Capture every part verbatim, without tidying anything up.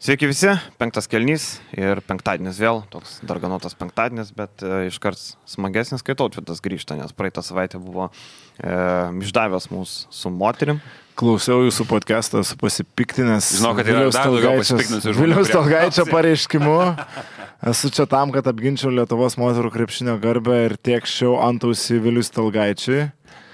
Sveiki visi, penktas kėlinys ir penktadienis vėl, toks darganotas penktadienis, bet e, iškart smagesnis, kai Tautvydas grįžta, nes praeitą savaitę buvo e, išdavęs mūsų su moterim. Klausiau jūsų podcastą, esu pasipiktinęs. Žinau, kad yra dar daugiau pasipiktinusių žmonių. Viliaus Talgaičio pareiškimu. Esu čia tam, kad apginčiau Lietuvos moterų krepšinio garbę ir tiekščiau antausį Vilius Talgaičiui,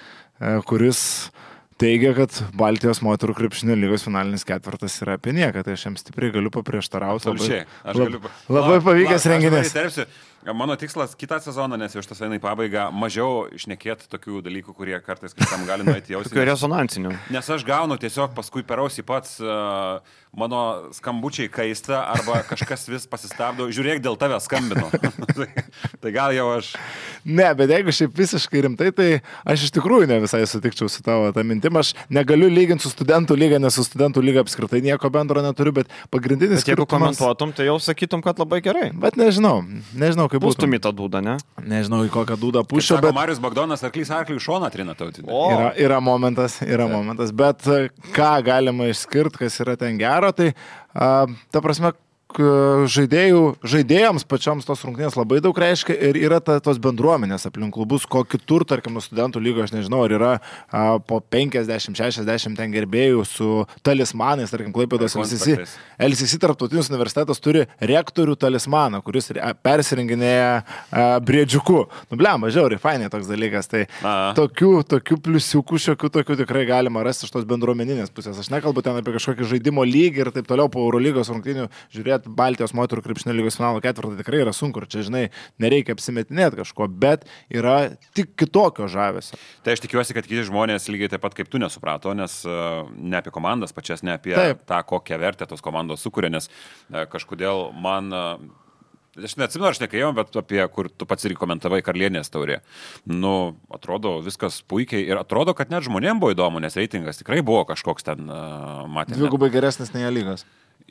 kuris teigia, kad Baltijos moterų krepšinio lygos finalinis ketvirtas yra apie nieką. Tai aš jiems stipriai galiu paprieštarauti. Absoliučiai. Aš lab, galiu... Labai pavykęs renginys. Mano tikslas kitą sezoną, nes jau šitas eina į pabaigą, mažiau išnekėti tokių dalykų, kurie kartais kažkam gali nueiti jausti. Tokių rezonansinių. Nes aš gaunu tiesiog paskui per ausį pats, uh, mano skambučiai kaista arba kažkas vis pasistabdo, žiūrėk, dėl tave skambino. tai, tai gal jau aš... Ne, bet jeigu šiaip visiškai rimtai, tai aš iš tikrųjų ne visai sutikčiau su tavo tą mintim. Aš negaliu lyginti su studentų lyga, nes su studentų lyga apskritai nieko bendro neturiu, bet pagrindinis... Bet jeigu komentuotum, tai jau sakytum, kad labai gerai. Bet nežinau, nežinau kaip būtų. Pustum į tą dūdą, ne? Nežinau, į kokią dūdą pušio, bet... Marius Bagdonas arklys arkliui šoną trina Tautvydą. Yra, yra momentas, yra tai. momentas, bet ką galima išskirti, kas yra ten gero, tai a, ta prasme, žaidėjų, žaidėjams pačioms tos rungtynės labai daug reiškia ir yra ta, tos bendruomenės aplink klubus, ko kitur, tarkim, nuo studentų lygos, aš nežinau, ar yra a, po penkiasdešimt šešiasdešimt ten gerbėjų su talismanais, tarkim, Klaipėdos L C C. L C C tarptautinis universitetas turi rektorių talismaną, kuris persirenginėja a, briedžiuku. Nu, blemba, žiauriai, fainai toks dalykas. Tai Aha. tokių, tokių pliusiukų, šiokių tokių tikrai galima rasti iš tos bendruomeninės pusės. Aš nekalbu ten apie kažkokį žaidimo lygį ir taip toliau po Eurolygos rungtynių žiūrėti Baltijos moterų krepšinio lygos finalo ketvirtą tikrai yra sunku, ir čia, žinai, nereikia apsimetinėti kažko, bet yra tik kitokio žavesio. Tai aš tikiuosi, kad kiti žmonės lygiai taip pat kaip tu nesuprato, nes uh, ne apie komandas pačias, ne apie taip. tą, kokią vertę tos komandos sukuria, nes uh, kažkodėl man... Uh, Aš neatsimenu, aš nekėjau, bet apie, kur tu pats ir komentavai Karalienės taurė. Nu, atrodo, viskas puikiai ir atrodo, kad net žmonėm buvo įdomu, nes reitingas tikrai buvo kažkoks ten, uh, matėme. Dvigubai geresnis nei A-lygos.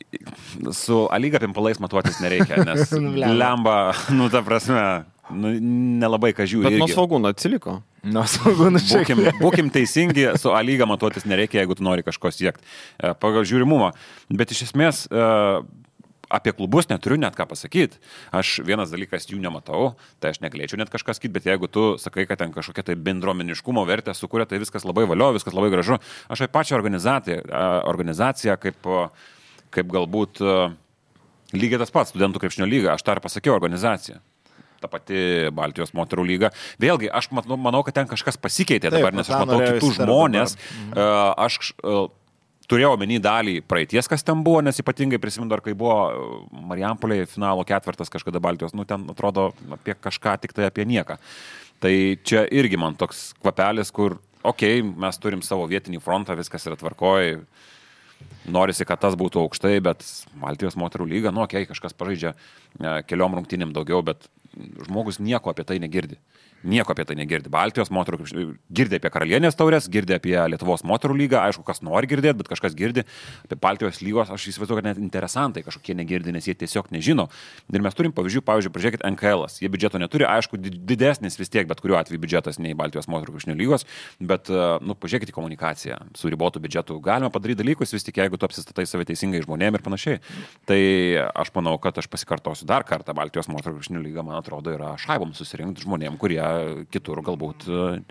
Su A-lyga pimpalais matuotis nereikia, nes lemba, nu, ta prasme, nu, nelabai ką žiūri. Bet nuo Svogūno atsiliko. Nuo Svogūno šiek tiek. Būkim, būkim teisingi, su A-lyga matuotis nereikia, jeigu tu nori kažko siekti pagal žiūrimumą. Bet iš esmės... Uh, Apie klubus neturiu net ką pasakyti. Aš vienas dalykas jų nematau, tai aš negalėčiau net kažką sakyti, bet jeigu tu sakai, kad ten kažkokia tai bendruomeniškumo vertė sukuria, tai viskas labai valio, viskas labai gražu. Aš apie pačią organizaciją, organizaciją kaip, kaip galbūt lygiai tas pats studentų krepšinio lyga, aš tą ir pasakiau, organizacija. Ta pati Baltijos moterų lyga. Vėlgi, aš manau, kad ten kažkas pasikeitė dabar, nes aš matau kitų žmonės. Aš... Turėjau omeny dalį praeities, kas ten buvo, nes ypatingai prisimenu dar, kai buvo Marijampolėje finalo ketvirtas kažkada Baltijos, nu ten atrodo apie kažką, tik tai apie nieką. Tai čia irgi man toks kvapelis, kur, okei, okay, mes turim savo vietinį frontą, viskas yra tvarkoj, norisi, kad tas būtų aukštai, bet Baltijos moterų lyga, nu okei, okay, kažkas pažaidžia keliom rungtynėm daugiau, bet žmogus nieko apie tai negirdi. Nieko apie tai negirdi. Baltijos moterų girdi apie Karalienės taurės, girdi apie Lietuvos moterų lygą, aišku, kas nori girdėti, bet kažkas girdi apie Baltijos lygos, aš įsivaizduoju, kad net interesantai kažkokie negirdi, nes jie tiesiog nežino. Ir mes turim pavyzdžių, pavyzdžiui, pažiūrėkit N K L-as. Jie biudžeto neturi, aišku, didesnis vis tiek, bet kuriuo atveju biudžetas nei Baltijos moterų krepšinio lygos, bet, nu, pažiūrėkit į komunikaciją su ribotu biudžetu. Galima padaryti dalykus vis tik, jeigu tu apsistatai save teisingai žmonėm ir panašiai. Tai aš manau, kad aš pasikartosiu dar kartą. Baltijos moterų krepšinio lyga, man atrodo, yra šaibom susirinkti žmonėm, kurie kitur galbūt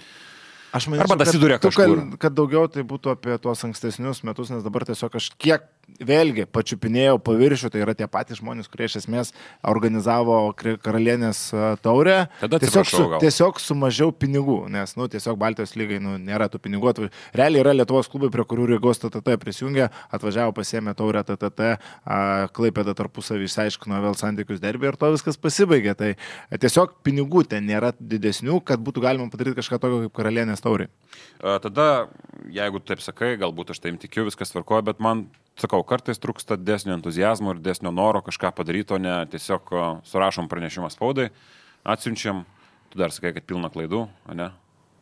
aš manyčiau, arba dasidūrė kažkur. Kad, kad daugiau tai būtų apie tuos ankstesnius metus, nes dabar tiesiog aš kiek vėlgi pačiupinėjau paviršių, tai yra tie patys žmonės, kurie iš esmės organizavo Karalienės taurę. Tiesiog su, tiesiog su mažiau pinigų, nes nu, tiesiog Baltijos lygai nu, nėra tų pinigų. Realiai yra Lietuvos klubai, prie kurių Rygos T T T prisijungė, atvažiavo, pasiėmė taurę T T T, Klaipėda tarpusavį išsiaiškino vėl santykius derbį ir to viskas pasibaigė. Tai tiesiog pinigų ten nėra didesnių, kad būtų galima padaryti kažką tokio kaip Karalienės taurė. Tada, jeigu taip sakai, galbūt aš taip tikiu, viskas tvarkoja, bet man, sakau, kartais trūksta desnio entuzijazmo ir desnio noro kažką padaryti, o ne tiesiog surašom pranešimą spaudai, atsiunčiam, tu dar sakai, kad pilna klaidų, o ne?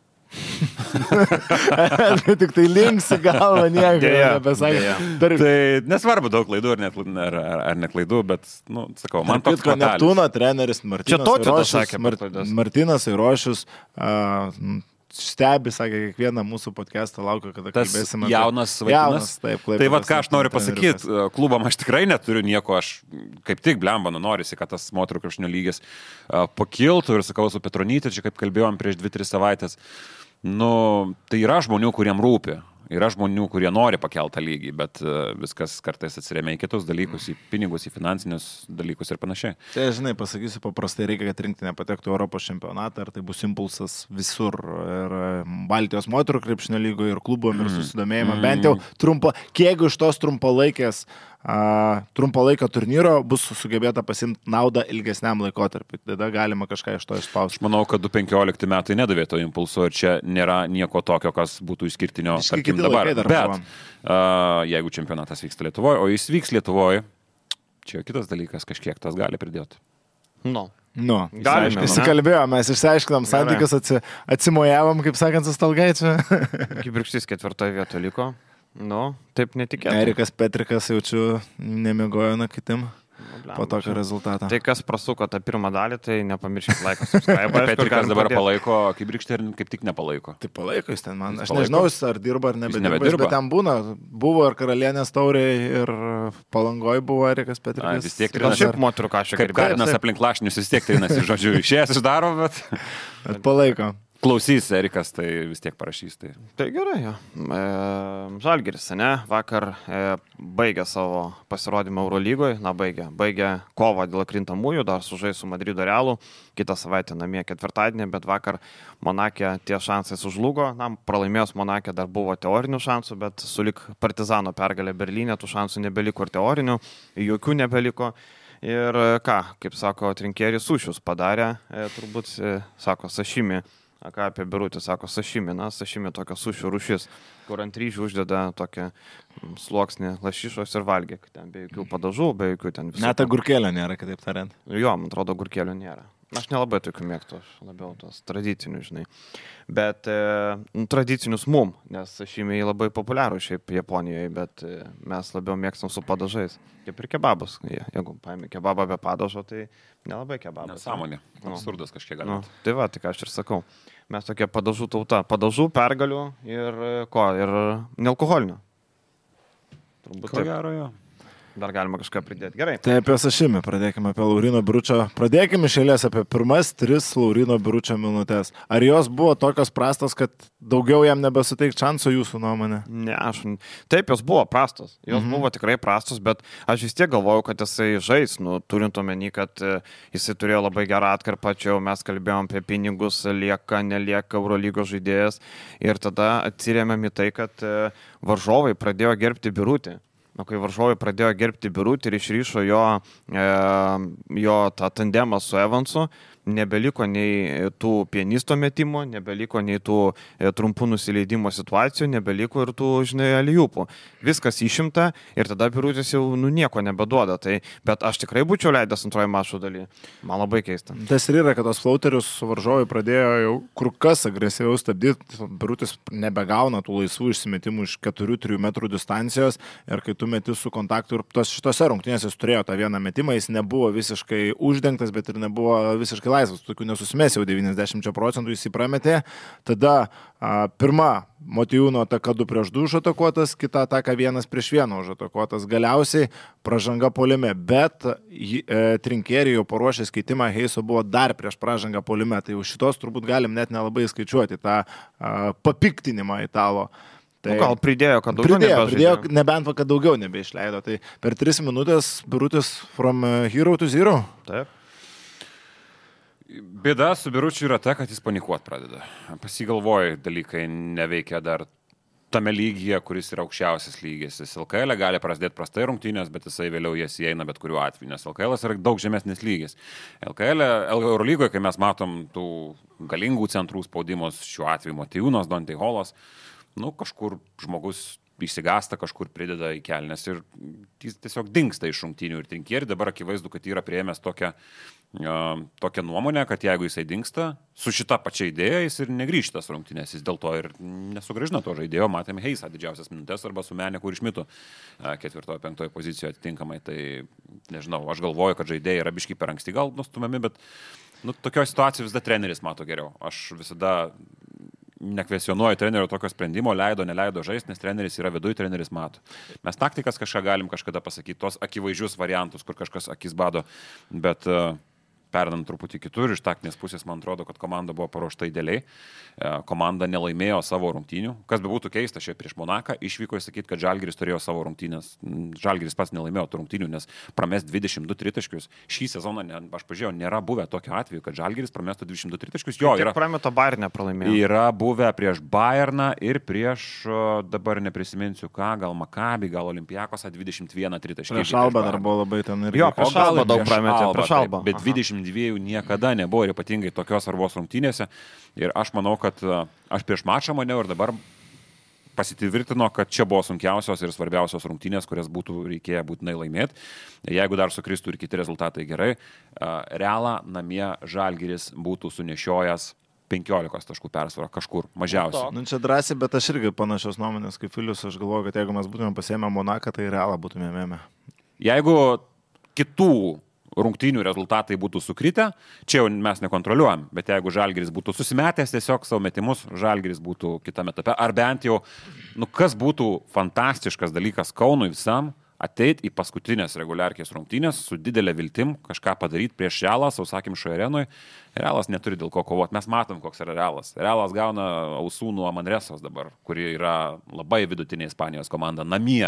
Tik tai linksi galva, nieko nepasakė. Tai nesvarbu daug klaidų ar, net, ar, ar, ar ne klaidų, bet, nu, sakau, man toks kvatalis. Neptūno treneris Martinas Airošius, Martinas Airošius, uh, stebi, sakė, kiekvieną mūsų podcastą laukia, kada Tas kalbėsime. jaunas vaikinas. Taip, tai vad, ką aš noriu pasakyti, klubam aš tikrai neturiu nieko, aš kaip tik blemba, nu norisi, kad tas moterų krepšinio lygis uh, pakiltų ir sakau su Petronyte, čia kaip kalbėjom prieš dvi tris savaitės, nu, tai yra žmonių, kuriem rūpi. Yra žmonių, kurie nori pakeltą lygį, bet viskas kartais atsiremia į kitus dalykus, į pinigus, į finansinius dalykus ir panašiai. Tai, žinai, pasakysiu paprastai, reikia, kad rinktinė patektų Europos čempionatą, ar tai bus impulsas visur, ir Baltijos moterų krepšinio lygoje, ir klubom, ir susidomėjimą, mm. bent jau trumpo, kiek iš tos trumpalaikės Uh, trumpalaikio turnyro bus sugebėta pasimti naudą ilgesniam laikotarpiu. Tada galima kažką iš to išspausti. Aš manau, kad du tūkstančiai penkiolikti metai nedavė to impulso ir čia nėra nieko tokio, kas būtų išskirtinio, tarkim, dabar. Bet uh, jeigu čempionatas vyksta Lietuvoje, o jis vyks Lietuvoje, čia kitas dalykas, kažkiek tas gali pridėti. No. Nu, įsikalbėjom, mes išsiaiškinom santykius, atsi, atsimojavom, kaip sakant, su Stalgaičiu. Kibirkštis ketvirtoje vietoje liko. Nu, taip netikėtai. Erikas Petrikas, jaučiu, nemiegojo naktim po tokio rezultato. Tai kas prasuko tą pirmą dalį, tai nepamirškit laiką. Petrikas dabar padėt. Palaiko Kibirkštį ir kaip tik nepalaiko. Tai palaiko jis ten man. Aš palaiko. Nežinau, jis ar dirba ar nebedirba, bet ten būna. Buvo ir Karalienės tauriai, ir Palangoj buvo Erikas Petrikas. A, vis tiek gal šiaip moterų kažkiek. Kaip Karinas aplink lašnius vis tiek trinasi, žodžiu, išėjęs išdaro, bet... bet palaiko. Klausys Erikas, tai vis tiek parašys. Tai, tai gerai, jo. E, Žalgiris, ne? Vakar e, baigė savo pasirodymą Eurolygoje, na baigė, baigė kovą dėl krintamųjų, dar sužais su Madrido Realu, kitą savaitę namie ketvirtadienį, bet vakar Monake tie šansai sužlugo, na, pralaimėjus Monake dar buvo teorinių šansų, bet sulik Partizano pergalė Berlyne, tų šansų nebeliko ir teorinių, jokių nebeliko. Ir ką, kaip sako Trinkėris Sušius padarė, e, turbūt, e, sako, sašimi. A ką apie Birutį, sako, sašimi, na, sašimi tokia sušių rūšis, kur ant ryžių uždeda tokią sluoksnį lašišos ir valgė, ten be jokių padažų, be jokių ten visų. Net agurkėlio nėra, kitaip tariant. Jo, man atrodo, agurkėlio nėra. Aš nelabai tokių mėgtų, aš labiau tos tradicinius, žinai. Bet e, nu, tradicinius mum, nes sašimiai labai populiarų šiaip Japonijoje, bet e, mes labiau mėgstam su padažais. Kaip ir kebabus. Jeigu paėmė kebabą be padažo, tai nelabai kebabas. Nesąmonė. Absurdas kažkiek gali. Nu, tai va, tik aš ir sakau. Mes tokie padažų tauta. Padažų, pergalių ir ko? Ir nealkoholinių. Turbūt ko gero, jo. Dar galima kažką pridėti. Gerai. Tai apie sašimį pradėkime, apie Laurino Biručio. Pradėkime iš eilės apie pirmas tris Laurino Biručio minutės. Ar jos buvo tokios prastos, kad daugiau jam nebesuteik šansų jūsų nuomonė? Ne, aš... Taip, jos buvo prastos. Jos mhm. buvo tikrai prastos, bet aš vis tiek galvojau, kad jisai žais, nu, turint omeny, kad jisai turėjo labai gerą atkarpą, čia jau mes kalbėjom apie pinigus, lieka, nelieka Eurolygos žaidėjas ir tada atsirėmėm į tai, kad varžovai pradėjo gerbti Birutį. Nu, kai varžovai pradėjo gerbti Birutį ir išryšo jo, e, jo tą tandemą su Evansu, nebeliko nei tų pianisto metimo, nebeliko nei tų e, trumpų nusileidimo situacijų, nebeliko ir tų, žinai, alijupų. Viskas išimta ir tada Birutis jau nu, nieko nebeduoda. Tai, bet aš tikrai būčiau leidęs antroje mačo dalyje. Man labai keista. Tas ir yra, kad tos flauterius varžovai pradėjo jau kur kas agresyviau stabdyti. Birutis nebegauna tų laisvų išsimetimų iš keturių trijų metrų distancijos ir kai tu meti su kontaktu ir tos šitose rungtynėse jis turėjo tą vieną metimą, jis nebuvo visiškai uždengtas, bet ir nebuvo visiškai laisvas, tokių nesusimės jau devyniasdešimt procentų jis įprametė. Tada a, pirma Motijūno ataka du prieš du užatakuotas, kita ataka vienas prieš vieną užatakuotas. Galiausiai pražanga puolime, bet e, Trinkėrijų paruošęs keitimą Heiso buvo dar prieš pražangą puolime. Tai už šitos turbūt galim net nelabai skaičiuoti tą a, papiktinimą italo. Tai nu, gal pridėjo, kad daugiau pridėjo, nebežaidė. Pridėjo, nebent, kad daugiau nebeišleido. Tai per tris minutės Birutis from hero to zero. Taip. Bėda su Biručiu yra ta, kad jis panikuot pradeda. Pasigalvoja, dalykai neveikia dar tame lygyje, kuris yra aukščiausias lygis. Jis L K L gali prasidėti prastai rungtynės, bet jisai vėliau jas įeina bet kuriuo atveju, nes L K L yra daug žemesnis lygis. L K L, Eurolygoje, kai mes matom tų galingų centrų spaudimus, šiuo atveju Motijūnas, Dante Holas, nu kažkur žmogus išsigasta, kažkur prideda į kelnes ir jis tiesiog dingsta iš rungtynių ir Trinkėri dabar akivaizdu, kad yra priėmęs tokią, uh, tokią nuomonę, kad jeigu jisai dingsta, su šita pačia idėja jis ir negrįžtas rungtynės, jis dėl to ir nesugrįžina to žaidėjo, matėme Heisą didžiausias minutės arba su Menė, kur išmitų uh, ketvirtojo, penktojo pozicijoje atitinkamai, tai nežinau, aš galvoju, kad žaidėjai yra biškai per anksti gal nustumiami, bet nu, tokio situacijos visada treneris mato geriau. Aš visada nekvesionuoju trenerio tokio sprendimo, leido, neleido žaisti, nes treneris yra viduje, treneris mato. Mes taktikas kažką galim kažkada pasakyti, tos akivaizdžius variantus, kur kažkas akis bado, bet uh, perdant truputį kitur, iš taktinės pusės man atrodo, kad komanda buvo paruošta idealiai, komanda nelaimėjo savo rungtynių, kas be būtų keista, šiaip prieš Monaką išvyko įsakyti, kad Žalgiris turėjo savo rungtynės, Žalgiris pats nelaimėjo tų rungtynių, nes pramest dvidešimt du tritaškius, šį sezoną, ne, aš pažiūrėjau, nėra buvę tokio atveju, kad Žalgiris pramestų dvidešimt du tritaškius, jo yra. Prameto Bayernę pralaimėjo. Yra buvę prieš Bayerną ir prieš, dabar neprisiminsiu ką, gal Maccabi, gal Olympiakosą dvidešimt vieną tritaškį. Prieš Albą dar buvo labai ten ir... Jo, prieš Albą daug prametė, prieš Albą. Bet dvidešimt dviejų niekada nebuvo ir ypatingai tokios svarbos rungtynėse. Ir aš manau, kad aš prieš mačą maniau ir dabar pasitvirtino, kad čia buvo sunkiausios ir svarbiausios rungtynės, kurias būtų reikėję būtinai laimėti. Jeigu dar sukristų ir kiti rezultatai gerai, Realą namie Žalgiris būtų sunešiojęs penkiolikos taškų persvarą kažkur mažiausiai. Nu, čia drąsiai, bet aš irgi panašios nuomonės kaip Filius, aš galvoju, kad jeigu mes būtume pasiėmę Monaką, tai Realą būtume ėmę. Jeigu kitų rungtynių rezultatai būtų sukritę, čia jau mes nekontroliuojam, bet jeigu Žalgiris būtų susimetęs tiesiog savo metimus, Žalgiris būtų kitame etape, ar bent jau, nu kas būtų fantastiškas dalykas Kaunui visam, ateit į paskutinės reguliarkės rungtynės su didelė viltim kažką padaryti prieš Realą, sausakimšoje arenui. Realas neturi dėl ko kovoti, mes matom, koks yra Realas. Realas gauna ausų nuo Manresos dabar, kuri yra labai vidutinė Ispanijos komanda namie.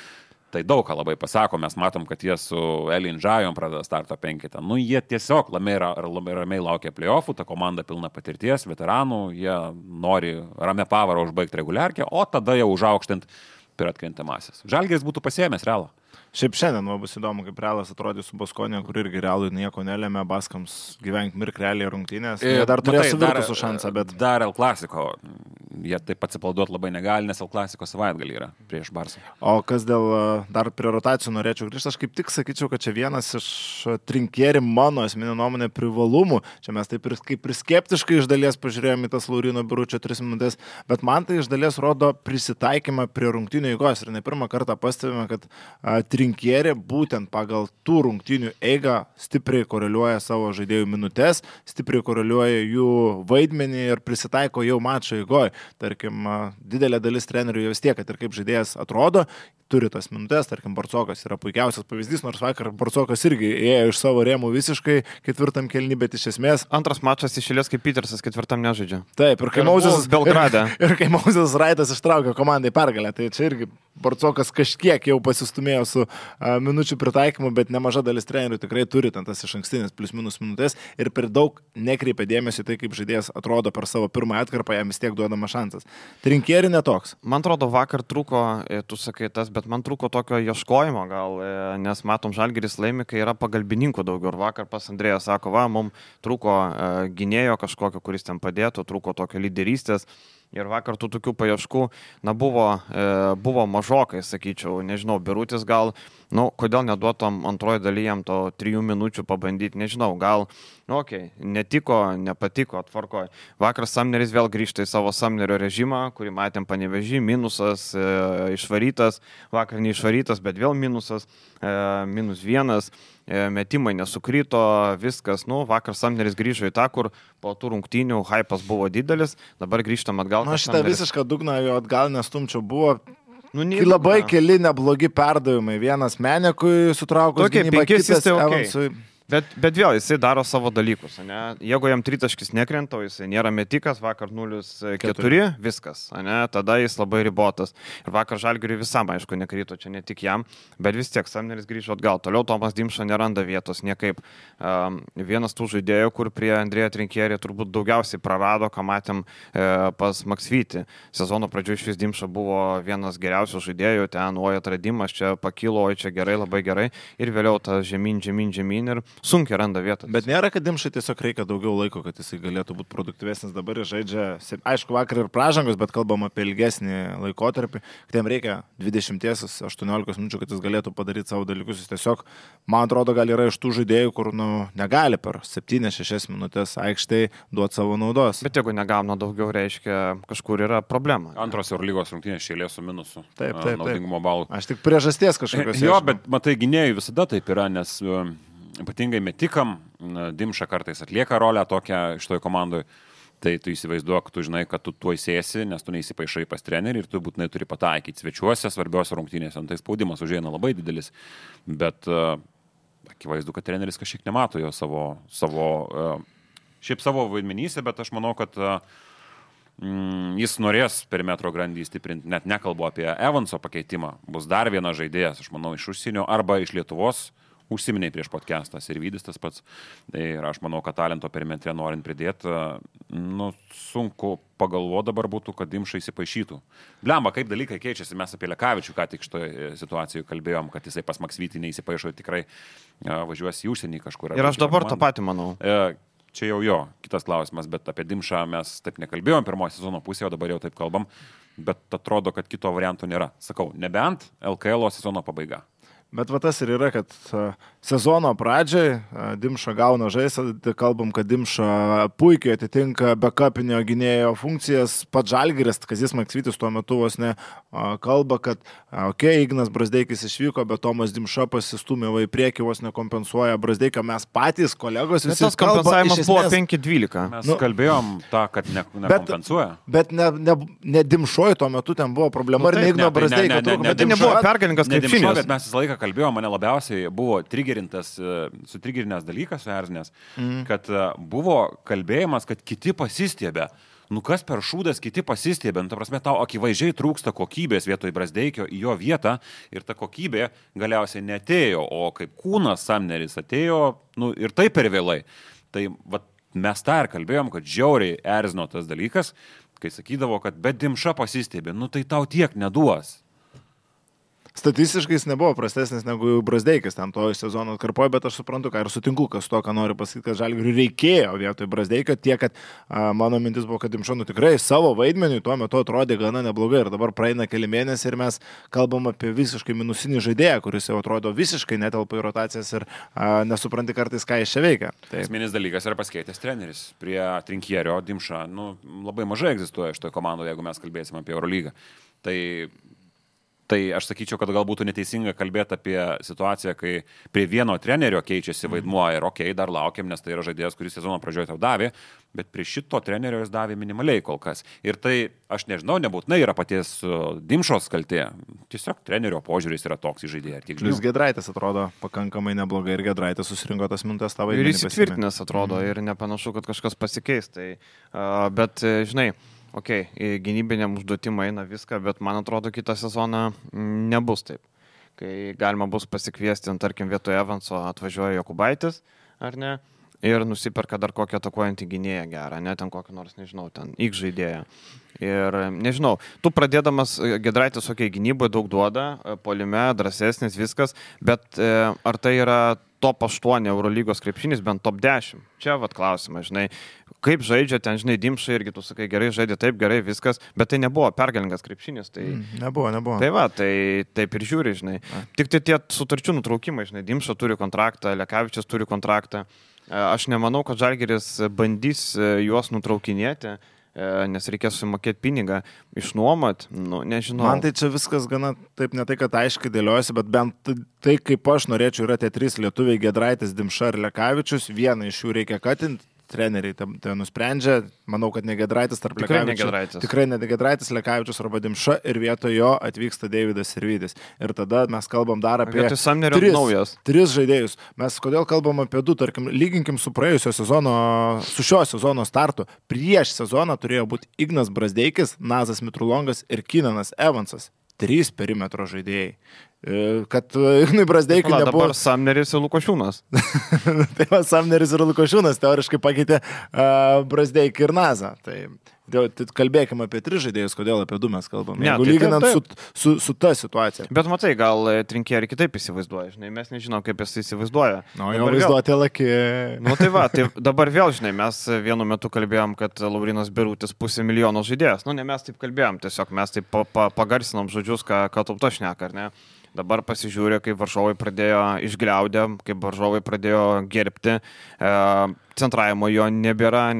Tai daug ką labai pasako, mes matom, kad jie su Elin Džajom pradeda starto penketą. Nu, jie tiesiog ramiai, ramiai laukia play-offų, ta komanda pilna patirties, veteranų, jie nori ramia pavarą užbaigti reguliarkę, o tada jau užaukštint per atkrintamasis. Žalgiris būtų pasiėmęs Realą. Šiaip šiandien va, bus įdomu, kaip Realas atrodys su Baskonė, kur irgi Realui nieko nelėmė, Baskams gyvenk mirk realiai rungtynės. Jie dar turėjo suvirtusų šansą, bet... Dar El Clasico, jie taip atsipalduoti labai negali, nes El Clasico savaitgalį yra prieš Barsą. O kas dėl dar prie rotacijų norėčiau grįžti, aš kaip tik sakyčiau, kad čia vienas iš Trinkieri mano asmeninė nuomonė privalumų. Čia mes taip kaip ir skeptiškai iš dalies pažiūrėjome į tas Laurino Biručio tris minutės, bet man tai iš dalies rodo prisitaikymą prie rungtynių eigos. Ir ne pirmą kartą pastebime, kad a, Trinkieri būtent pagal tų rungtynių eigą stipriai koreliuoja savo žaidėjų minutės, stipriai koreliuoja jų vaidmenį ir prisitaiko jau mačo eigoje. Tarkim, didelė dalis trenerių jau vis tiek, kad ir kaip žaidėjas atrodo, turi tas minutės, tarkim, Barcokas yra puikiausias pavyzdys, nors vakar Barcokas irgi ėjo iš savo rėmų visiškai ketvirtam kėlinį, bet iš esmės... Antras mačas išėlės, kaip Petersas ketvirtam nežaidžia. Taip, ir kai Mauzas Belgrade. Ir, ir kai Mauzas Raitas ištraukė komandai pergalę, tai čia irgi Barcokas kažkiek jau pasistumėjo su a, minučių pritaikymu, bet nemaža dalis trenerių tikrai turi ten tas išankstinės plius minus minutės ir per daug nekreipia dėmesį tai, kaip žaidėjas atrodo per savo pirmą atkarpą, jam vis tiek duodama šansas. Trinkieri netoks. Man atrodo, vakar trūko, tu sakai tas, bet man trūko tokio ieškojimo gal, nes matom, Žalgiris laimi, kai yra pagalbininkų daugiau. Ir vakar pas Andrėjas sako, va, mums trūko gynėjo kažkokio, kuris ten padėtų, trūko tokio lyderystės. Ir vakar tų tokių paieškų, na, buvo, e, buvo mažokai, sakyčiau, nežinau, Birutis gal, nu, kodėl neduotom antroji dalyjam to trijų minučių pabandyti, nežinau, gal, nu, okei, okay, netiko, nepatiko, atvarkoj. Vakar Samneris vėl grįžta į savo Samnerio režimą, kurį matėm Panevėžį, minusas, e, išvarytas, vakar neišvarytas, bet vėl minusas, e, minus vienas. Metimai nesukrito, viskas, nu, vakar Samneris grįžo į tą, kur po tų rungtynių hypas buvo didelis, dabar grįžtam atgal. Na, nu, šitą Samneris... visišką dugną jo atgal nestumčiau, buvo nu, labai keli neblogi perdavimai, vienas Menekui sutraukus okay, gynybą, kitas tai okay. Evansui. Bet, bet vėl, jisai daro savo dalykus, ne? Jeigu jam tritaškis nekrenta, jisai nėra metikas, vakar nulis keturi, viskas, ne? Tada jis labai ribotas. Ir vakar Žalgiriui visam, aišku, nekrito, čia ne tik jam, bet vis tiek Samneris grįžo atgal. Toliau Tomas Dimša neranda vietos niekaip. Um, vienas tų žaidėjų, kur prie Andrėjo Trinkieri turbūt daugiausiai prarado, ką matėm e, pas Maksvytį. Sezono pradžioje šis Dimša buvo vienas geriausių žaidėjų, ten oi atradimas, čia pakilo, oi čia gerai, labai gerai. Ir vėliau tas žemyn, žemyn, žemyn ir sunkiai randa vietą. Bet nėra, kad Dimšai tiesiog reikia daugiau laiko, kad jisai galėtų būti produktyvesnis. Dabar jis žaidžia, aišku, vakar ir pražangos, bet kalbam apie ilgesnį laikotarpį, kad jam reikia dvidešimt aštuoniolika minučių, kad jis galėtų padaryti savo dalykus. Jis tiesiog, man atrodo, gal yra iš tų žaidėjų, kur nu, negali per septynias šešias minutės aikštėj duoti savo naudos. Bet jeigu negauna daugiau, reiškia, kažkur yra problema. Antros Eurolygos rungtynės šėlės su minusu. Taip, taip, naudingumo balų. Aš tik priežasties kažkokios. Jo, bet matai, gynėjai visada taip yra, nes ypatingai metikam, Dimša kartais atlieka rolę tokią iš toj komandoj. Tai tu įsivaizduok, tu žinai, kad tu tuo įsėsi, nes tu neįsipaišai pas trenerį ir tu būtinai turi pataikyti svečiuose, svarbiausia rungtynėse. Tai spaudimas užeina labai didelis, bet uh, akivaizdu, kad treneris kažkiek nemato jo savo, savo uh, šiaip savo vaidmenyse, bet aš manau, kad uh, mm, jis norės perimetro grandį stiprinti, net nekalbu apie Evanso pakeitimą, bus dar vienas žaidėjas, aš manau, iš užsienio arba iš Lietuvos. Užsiminiai prieš podcastą ir Vydis tas pats. Ir aš manau, kad talento perimetre norint pridėti, nu, sunku pagalvoti dabar būtų, kad Dimša įsipaišytų. Blemba, kaip dalykai keičiasi, mes apie Lekavičių ką tik šitoje situacijoje kalbėjom, kad jisai pas Maksvytį neįsipaišo, tikrai važiuos į užsienį kažkur. Ir aš dabar tą patį manau. Čia jau jo, kitas klausimas, bet apie Dimšą mes taip nekalbėjom pirmojo sezono pusėje, o dabar jau taip kalbam, bet atrodo, kad kito varianto nėra. Sakau, nebent L K L sezono pabaiga. Bet va tas ir yra, kad sezono pradžiai Dimša gauna žaisą, tai kalbam, kad Dimša puikiai atitinka backupinio gynėjo funkcijas, pats Žalgiris, Kazys Maksvytis tuo metu vos ne kalba, kad okei, okay, Ignas Brazdeikis išvyko, bet Tomas Dimša pasistumė va į priekį, vos nekompensuoja Brazdeiką, mes patys, kolegos, visi tas kompensavimas buvo penki dvylika. Mes nu, kalbėjom tą, kad ne, nekompensuoja. Bet, bet ne, ne, ne Dimšoj tuo metu ten buvo problema, nu, ir ne Igno Brazdeikio trūko. Bet tai nebuvo pergalingas krepšinis. Bet mes visą laiką kalbėjom, mane labiausiai buvo trigerintas, sutrigerinęs dalykas, suerzinęs, mm. kad buvo kalbėjimas, kad kiti pasistiebė. Nu kas per šūdas, kiti pasistiebė. Nu, ta prasme, tau akivaizdžiai trūksta kokybės vietoj Brazdeikio į jo vietą ir ta kokybė galiausiai netėjo, o kaip kūnas Samneris atėjo, nu ir taip per vėlai. Tai vat, mes tą ir kalbėjom, kad žiauriai erzino tas dalykas, kai sakydavo, kad bet Dimša pasistiebė, nu tai tau tiek neduos. Statistiškai jis nebuvo prastesnis negu Brazdeikis ten to sezono atkarpoje, bet aš suprantu, ką ir sutinku, kas to, ką noriu pasakyti, kad Žalgiriui reikėjo vietoj Brazdeikio, tiek, kad a, mano mintis buvo, kad Dimša nu tikrai savo vaidmenį tuo metu atrodė gana neblogai ir dabar praeina keli mėnesiai ir mes kalbam apie visiškai minusinį žaidėją, kuris jau atrodo visiškai netelpa į rotacijas ir a, nesupranti kartais, ką jis čia veikia. Tai esminis dalykas yra pasikeitęs treneris. Prie Trinkierio Dimša nu, labai mažai egzistuoja šitoje komandoje, jeigu mes kalbėsim apie Eurolygą. Tai Tai aš sakyčiau, kad gal būtų neteisinga kalbėti apie situaciją, kai prie vieno trenerio keičiasi vaidmuo ir okei, okay, dar laukiam, nes tai yra žaidėjas, kuris sezono pradžioje tau davė, bet prie šito trenerio jis davė minimaliai kol kas. Ir tai, aš nežinau, nebūtinai yra paties Dimšos kaltė. Tiesiog trenerio požiūris yra toks į žaidėją. Plius Giedraitis atrodo pakankamai neblogai ir Giedraitis susirinko tas minutės tavo įmonį. Ir įsitvirtinęs atrodo mm. ir nepanašu, kad kažkas pasikeis. Tai, uh, bet, žinai, Ok, gynybiniam užduotim eina viską, bet man atrodo kitą sezoną nebus taip. Kai galima bus pasikviesti, tarkim, vietoje Evanso atvažiuoja Jokubaitis, ar ne, ir nusiperka dar kokią atakuojantį gynėją gerą, ne, ten kokią nors, nežinau, ten X žaidėją. Ir nežinau, tu pradėdamas Giedraitis, okei, okay, gynyboje daug duoda, puolime, drąsesnis, viskas, bet e, ar tai yra top aštuoni Eurolygos krepšinis, bent top dešimt. Čia vat klausimas, žinai, kaip žaidžia ten, žinai, Dimša irgi, tu sakai, gerai žaidė, taip, gerai, viskas, bet tai nebuvo pergalingas krepšinis. Tai... Mm, nebuvo, nebuvo. Tai va, tai taip ir žiūri, žinai. A. Tik tai tie sutarčių nutraukimai, žinai, Dimša turi kontraktą, Lekavičius turi kontraktą. Aš nemanau, kad Žalgiris bandys juos nutraukinėti, nes reikės sumokėti pinigą, išnuomot, nu, nežinau. Man tai čia viskas gana, taip ne tai, kad aiškiai dėliojasi, bet bent tai, kaip aš norėčiau, yra tie trys lietuviai, Giedraitis, Dimša ir Lekavičius, vieną iš jų reikia katinti, treneriai tai nusprendžia, manau, kad ne Giedraitis tarp tikrai Lekavičius. Tikrai ne Giedraitis, Lekavičius arba Dimša ir vietoj jo atvyksta Deividas Sirvydis. Ir tada mes kalbam dar apie tris, tris žaidėjus. Mes kodėl kalbam apie du, tarkim, lyginkim su praėjusio sezono, su šio sezono startu. Prieš sezoną turėjo būti Ignas Brazdeikis, Nazas Mitrulongas ir Kinanas Evansas. Trys perimetro žaidėjai. Kad Ignui Brazdeikiui nebuvo... Dabar Samneris ir Lukošiūnas. Tai va, Samneris ir Lukošiūnas teoriškai pakeitė uh, Brazdeikį ir Nazą. Tai, tai kalbėkime apie tris žaidėjus, kodėl apie du mes kalbam. Ne, Jeigu tai lyginant taip, taip. Su, su, su ta situacija. Bet matai, gal Trinkierį kitaip įsivaizduoja, žinai, mes nežinom, kaip jis įsivaizduoja. Na, jo vaizduotė laki. Nu tai va, tai dabar vėl, žinai, mes vienu metu kalbėjom, kad Laurinas Birutis pusė milijono žaidėjas. Nu, ne mes taip kalbėjom, tiesiog mes taip pa, pa, pagarsinom žodžius, ką, ką tauta šneka, ar ne? Dabar pasižiūrė, kaip varžovai pradėjo išgliaudę, kaip varžovai pradėjo gerbti, e, centravimo jo nebėra, ne,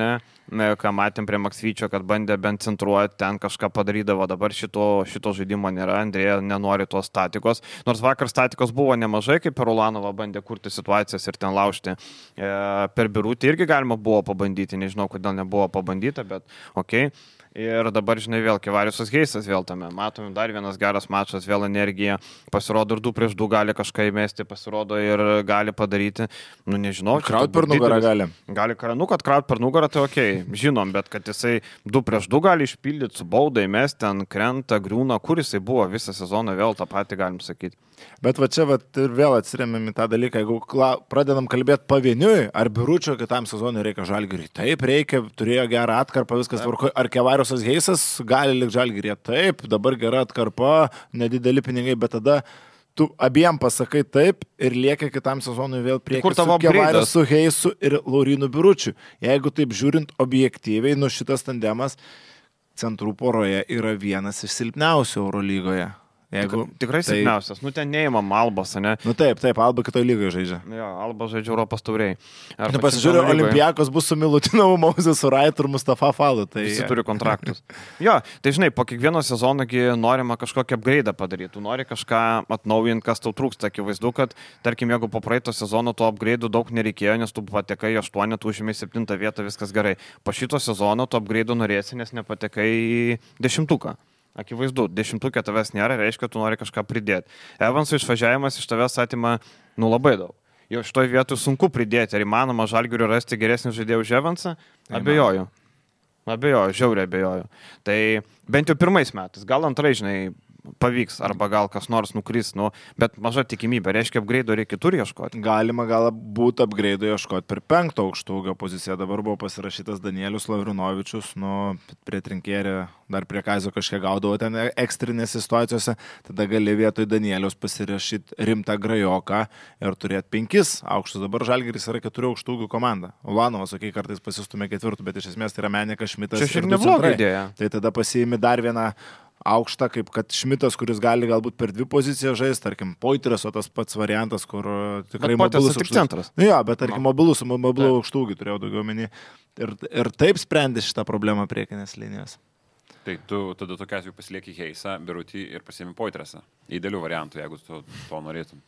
ką matėm prie Maksvyčio, kad bandė bent centruoti, ten kažką padarydavo, dabar šito, šito žaidimo nėra, Andrėja nenori tos statikos, nors vakar statikos buvo nemažai, kaip per Ulanovą bandė kurti situacijas ir ten laužti. E, per Birutį irgi galima buvo pabandyti, nežinau, kodėl nebuvo pabandyta, bet okei. Okay. Ir dabar, žinai, vėl Kivariusas Heisas vėl tame. Matom, dar vienas geras mačas, vėl energija. Pasirodo ir du prieš du gali kažką įmesti, pasirodo ir gali padaryti. Nu, nežinau. Kraut per nugarą gali. Gali karanu, kad kraut per nugarą, tai okei, okay, žinom, bet kad jisai du prieš du gali išpildyti su baudai, mes ten krenta, griūna, kur jisai buvo visą sezoną, vėl tą patį galim sakyti. Bet va čia va, ir vėl atsiremiam į tą dalyką, jeigu kla, pradedam kalbėti pavieniui, ar Biručio kitam sezonui reikia Žalgiriui. Taip, reikia, turėjo gerą atkarpą, viskas tvarko. Ar Kevariusas Heisas gali likti Žalgiryje? Taip, dabar gera atkarpa, nedideli pinigai, bet tada tu abiem pasakai taip ir liekia kitam sezonui vėl prieki su Kevariusu Heisu ir Laurinu Biručiu. Jeigu taip žiūrint objektyviai, nu šitas tandemas centrų poroje yra vienas iš silpniausių Eurolygoje. Jeigu, tikrai tai... silpniausias. Nu, ten neįmam Albas, ne? Nu taip, taip, Alba kitoje lygoje žaidžia. Jo, Alba žaidžia Europos tauriai. Nu, pasižiūrėjau, Olimpijakos bus su Milutinovu, Mauzės Uraitu ir Mustafa Falu. Tai... Visi turi kontraktus. Jo, tai žinai, po kiekvieno sezono norima kažkokį upgrade padaryti. Tu nori kažką atnaujinti, kas tau trūksta. Akivaizdu, kad, tarkim, jeigu po praeito sezono to upgrade daug nereikėjo, nes tu patekai į aštuonetą, tu užėmė septintą vietą, viskas gerai. Po šito sezono tu upgrade norėsi, nes nepatekai į dešimtuką. Akivaizdu, dešimtukė tavęs nėra, reiškia, tu nori kažką pridėti. Evanso išvažiavimas iš tavęs atima, nu, labai daug. Jau šitoje vietoje sunku pridėti, ar įmanoma Žalgiriui rasti geresnį žaidėją už Evansą? Abejoju. Abejoju, žiauriai abejoju. Tai bent jau pirmais metais, gal antrai, žinai, pavyks, arba gal kas nors nukris, nu, bet maža tikimybė, reiškia, upgrade reikia kitur ieškoti. Galima galbūt upgrade ieškoti per penkto aukštūgio poziciją. Dabar buvo pasirašytas Danielius Lavrinovičius, nu, prie trinkėrė, dar prie Kazio kažkiek gaudavo ten ekstrinėse situacijose, tada gali vietoj Danielius pasirašyti rimtą Grajoką ir turėti penkis aukštus. Dabar Žalgiris yra keturių aukštūgių komanda. Ulanovas, okei, kartais pasistumė ketvirtų, bet iš esmės tai yra Menikas, Šmitas ir du centrai. Tai tada pasiimi dar vieną aukštą, kaip kad Šmitas, kuris gali galbūt per dvi pozicijas žaisti, tarkim, Poitras, o tas pats variantas, kur tikrai mobilus centras. Nu, jo, bet tarkim, no. mobilus, mobilų aukštūgį turėjau daugiau menį. Ir, ir taip sprendė šitą problemą priekinės linijos. Tai tu tada tokia atveju pasilieki Heisą, Birutį ir pasiemi Poitrasą. Idealių variantų, jeigu tu to norėtum.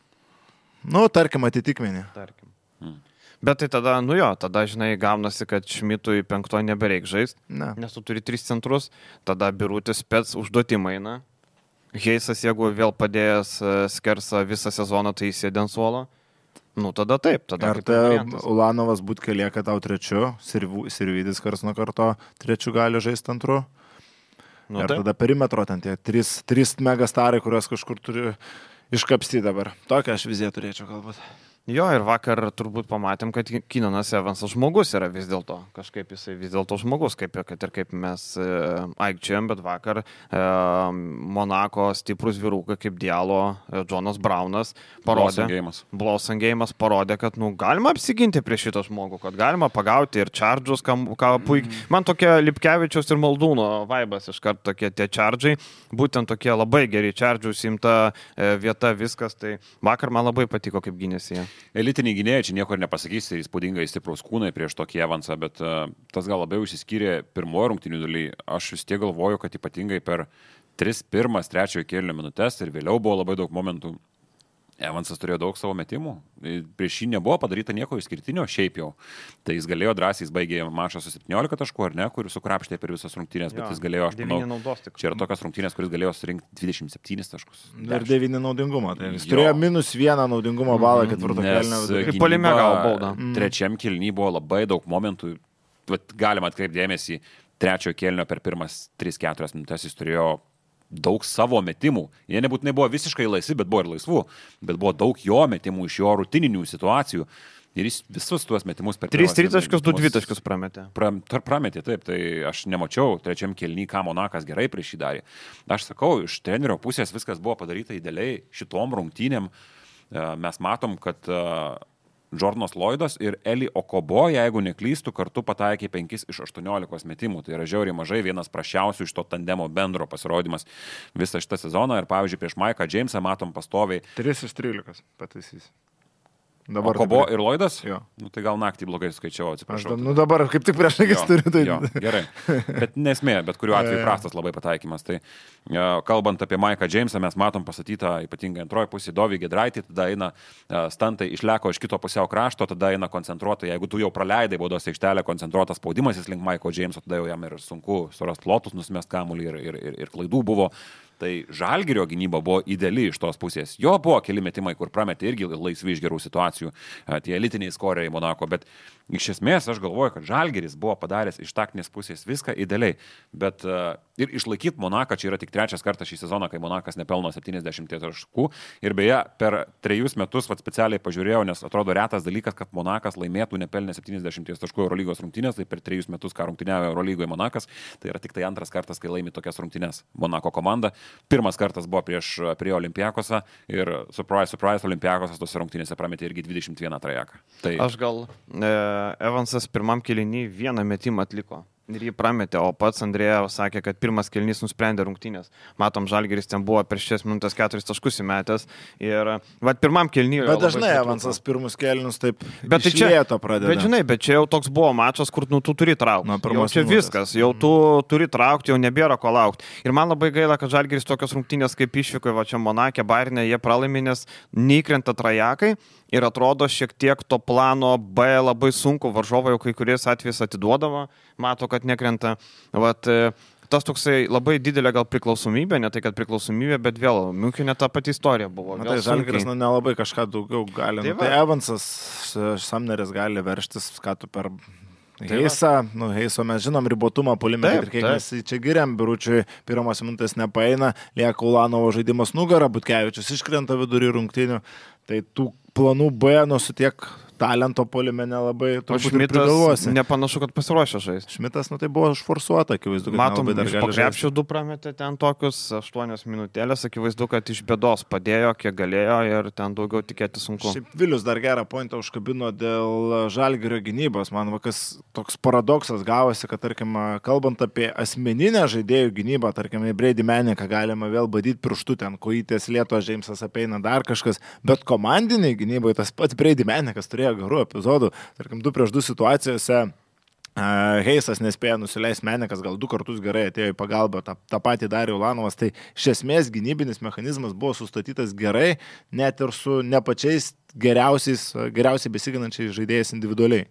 Nu, tarkim, atitikmenį. Tarkim. Hmm. Bet tai tada, nu jo, tada, žinai, gaunasi, kad Šmitui penktoje nebereik žaisti, ne. Nes tu turi tris centrus, tada Birutis spets užduotimai, na. Heisas, jeigu vėl padėjęs Skersą visą sezoną, tai įsėdė ant suolo. Nu, tada taip, tada. Ar tai Ulanovas Butkė lieka tau trečiu, Sirvydis kars nuo karto trečiu gali žaisti antru. Nu, ir taip. Tada perimetro ten tie trys, trys megastarai, kuriuos kažkur turi iškapstyti dabar. Tokią aš viziją turėčiau galbūt. Jo, ir vakar turbūt pamatėm, kad Kinanas Evansas žmogus yra vis dėlto, kažkaip jisai vis dėlto žmogus, kaip, kad ir kaip mes e, aikčiam, bet vakar e, Monako stiprus vyrukai kaip Dialo, e, Jonas Braunas parodė, Blossangėjimas parodė, kad nu, galima apsiginti prieš šitą žmogų, kad galima pagauti ir čardžus, ką, ką puikiai. Mm. Man tokie Lipkevičiaus ir Maldūno vaibas iš karto tokie tie čardžai, būtent tokie labai geri čardžių simta e, vieta, viskas, tai vakar man labai patiko, kaip gynėsi jie. Elitiniai gynėjai, čia nieko ir nepasakysi, įspūdingai stipraus kūnai prieš tokį Evansą, bet uh, tas gal labiau išsiskyrė pirmojo rungtynių daly. Aš vis tiek galvoju, kad ypatingai per tris pirmas, trečiojo kėlinio minutės ir vėliau buvo labai daug momentų. Evansas turėjo daug savo metimų, prieš jį nebuvo padaryta nieko išskirtinio, šiaip jau. Tai jis galėjo drąsiai, jis baigė mačą su septyniolika taškų, ar ne, kur sukrapštė per visas rungtynės, bet jo, jis galėjo, aš manau, čia yra tokias rungtynės, kuris galėjo surinkti dvidešimt septynis taškus. Ir devyni naudingumo, tai jis jo. turėjo minus vieną naudingumo balą ketvirto kėlinio. Kaip polime gal bauda. Trečiam kėliny buvo labai daug momentų, galima atkreipti dėmesį, trečiojo kėlinio per pirmas tris keturias minutės jis turėjo daug savo metimų. Jie nebūtinai buvo visiškai laisvi, bet buvo ir laisvų. Bet buvo daug jo metimų iš jo rutininių situacijų. Ir jis visus tuos metimus per... trys tritaškius, du dvitaškius prametė. Pra, prametė, taip. Tai aš nemačiau trečiam kėliny, ką Monakas gerai prieš jį darė. Aš sakau, iš trenerio pusės viskas buvo padaryta idealiai. Šitom rungtynėm mes matom, kad Jordanas Lloydas ir Eli Okobo, jeigu neklystų, kartu pataikė penkis iš aštuoniolikos metimų. Tai yra žiauriai mažai, vienas prasčiausių iš to tandemo bendro pasirodymas visą šitą sezoną. Ir pavyzdžiui, prieš Maiką Jamesą matom pastoviai. tris iš trylikos pataisys. Dabar o Kobo ir Lloydas? Jo. Nu, tai gal naktį blogai skaičiau, atsiprašau. Aš, nu dabar kaip tik prieš akis turiu. Tai... Jo, gerai. Bet nesmė, bet kuriuo atveju prastas labai pataikymas. Tai kalbant apie Maiką Jamesą, mes matom pastatytą ypatingai antroji pusė Dovį Gedraitį, tada eina stantai išleko iš kito pusiau krašto, tada eina koncentruotai. Jeigu tu jau praleidai baudos aikštelę, koncentruotas spaudimas link Maiko Jameso, tada jau jam ir sunku surasti plotus, nusimest kamuolį ir, ir, ir, ir klaidų buvo. Tai Žalgirio gynyba buvo ideali iš tos pusės. Jo buvo keli metimai, kur prametė irgi laisvi iš gerų situacijų, tie elitiniai skoreriai Monako, bet iš esmės aš galvoju, kad Žalgiris buvo padaręs iš taktinės pusės viską idealiai, bet ir išlaikyti Monaką, čia yra tik trečias kartas šį sezoną, kai Monakas nepelno septyniasdešimt taškų ir beje per trejus metus vat, specialiai pažiūrėjau, nes atrodo retas dalykas, kad Monakas laimėtų nepelnė septyniasdešimt taškų Eurolygos rungtynės, tai per trejus metus, ką rungtyniavo Eurolygoje Monakas, tai yra tik tai antras kartas, kai laimi tokias rungtynės Monako komanda. Pirmas kartas buvo prieš prie Olimpiakosą ir surprise, surprise, Olimpiakosas tose rungtynėse prametė irgi dvidešimt vieną trajeką. Tai... Aš gal e, Evansas pirmam kėlinį vieną metimą atliko. Ir jį prametė, o pats Andrėjevas sakė, kad pirmas kėlinys nusprendė rungtynės. Matom, Žalgiris ten buvo per šešias minutės keturis taškus įmetęs. Ir va, pirmam kėlinyje... Bet dažnai Evansas pirmus kėlinius taip bet iš lėto pradeda. Bet žinai, bet čia jau toks buvo mačas, kur nu, tu turi traukti. Jau čia minutės. Viskas, jau tu turi traukti, jau nebėra ko laukti. Ir man labai gaila, kad Žalgiris tokios rungtynės kaip išvyko, va čia Monake, Bayerne, jie pralaimė, nes neįkrenta trajekai. Ir atrodo šiek tiek to plano B labai sunku, varžovai jau kai kuriais atvejais atiduodavo, mato, kad nekrenta. Vat, tas toksai labai didelė gal priklausomybė, ne tai kad priklausomybė, bet vėl Miunchene ta pati istorija buvo. Na, tai Žalgiris nu, nelabai kažką daugiau gali. Tai, nu, tai Evansas, Samneris gali verštis, ką tu per... Heisa, nu, Heiso mes žinom ribotumą puolime ir kiek mes čia giriam, Biručiui pirmos minutės nepaeina, lieka Ulanovo žaidimas nugarą, Butkevičius iškrenta vidurį rungtynių, tai tų planų B, nu, su tiek talento puolime nelabai turbūt ir prigalvosi. Nepanašu, kad pasiruošė žaisti. Šmitas, nu tai buvo užforsuota, akivaizdu, kad matom, nelabai dar gali žaisti. Matom, iš pakrepšių du prametė ten tokius aštuonios minutėlės, akivaizdu, kad iš bėdos padėjo, kiek galėjo ir ten daugiau tikėti sunku. Šiaip Vilius dar gerą pointą užkabino dėl Žalgirio gynybos. Man vakas toks paradoksas gavosi, kad, tarkim, kalbant apie asmeninę žaidėjų gynybą, tarkim, į Brady Maniką galima vėl badyti pirštų ten, kojytės Lieto, Džeimsas apeina dar kažkas, bet komandiniai gynybai tas pats Brady Manikas turėjo gerų epizodų, tarkim, du prieš du situacijose uh, Heisas nespėjo nusileisti Manikas, gal du kartus gerai atėjo į pagalbą, tą, tą patį darė Ulanovas, tai iš esmės gynybinis mechanizmas buvo sustatytas gerai, net ir su ne pačiais geriausiais, geriausiai besiginančiais žaidėjais individualiai.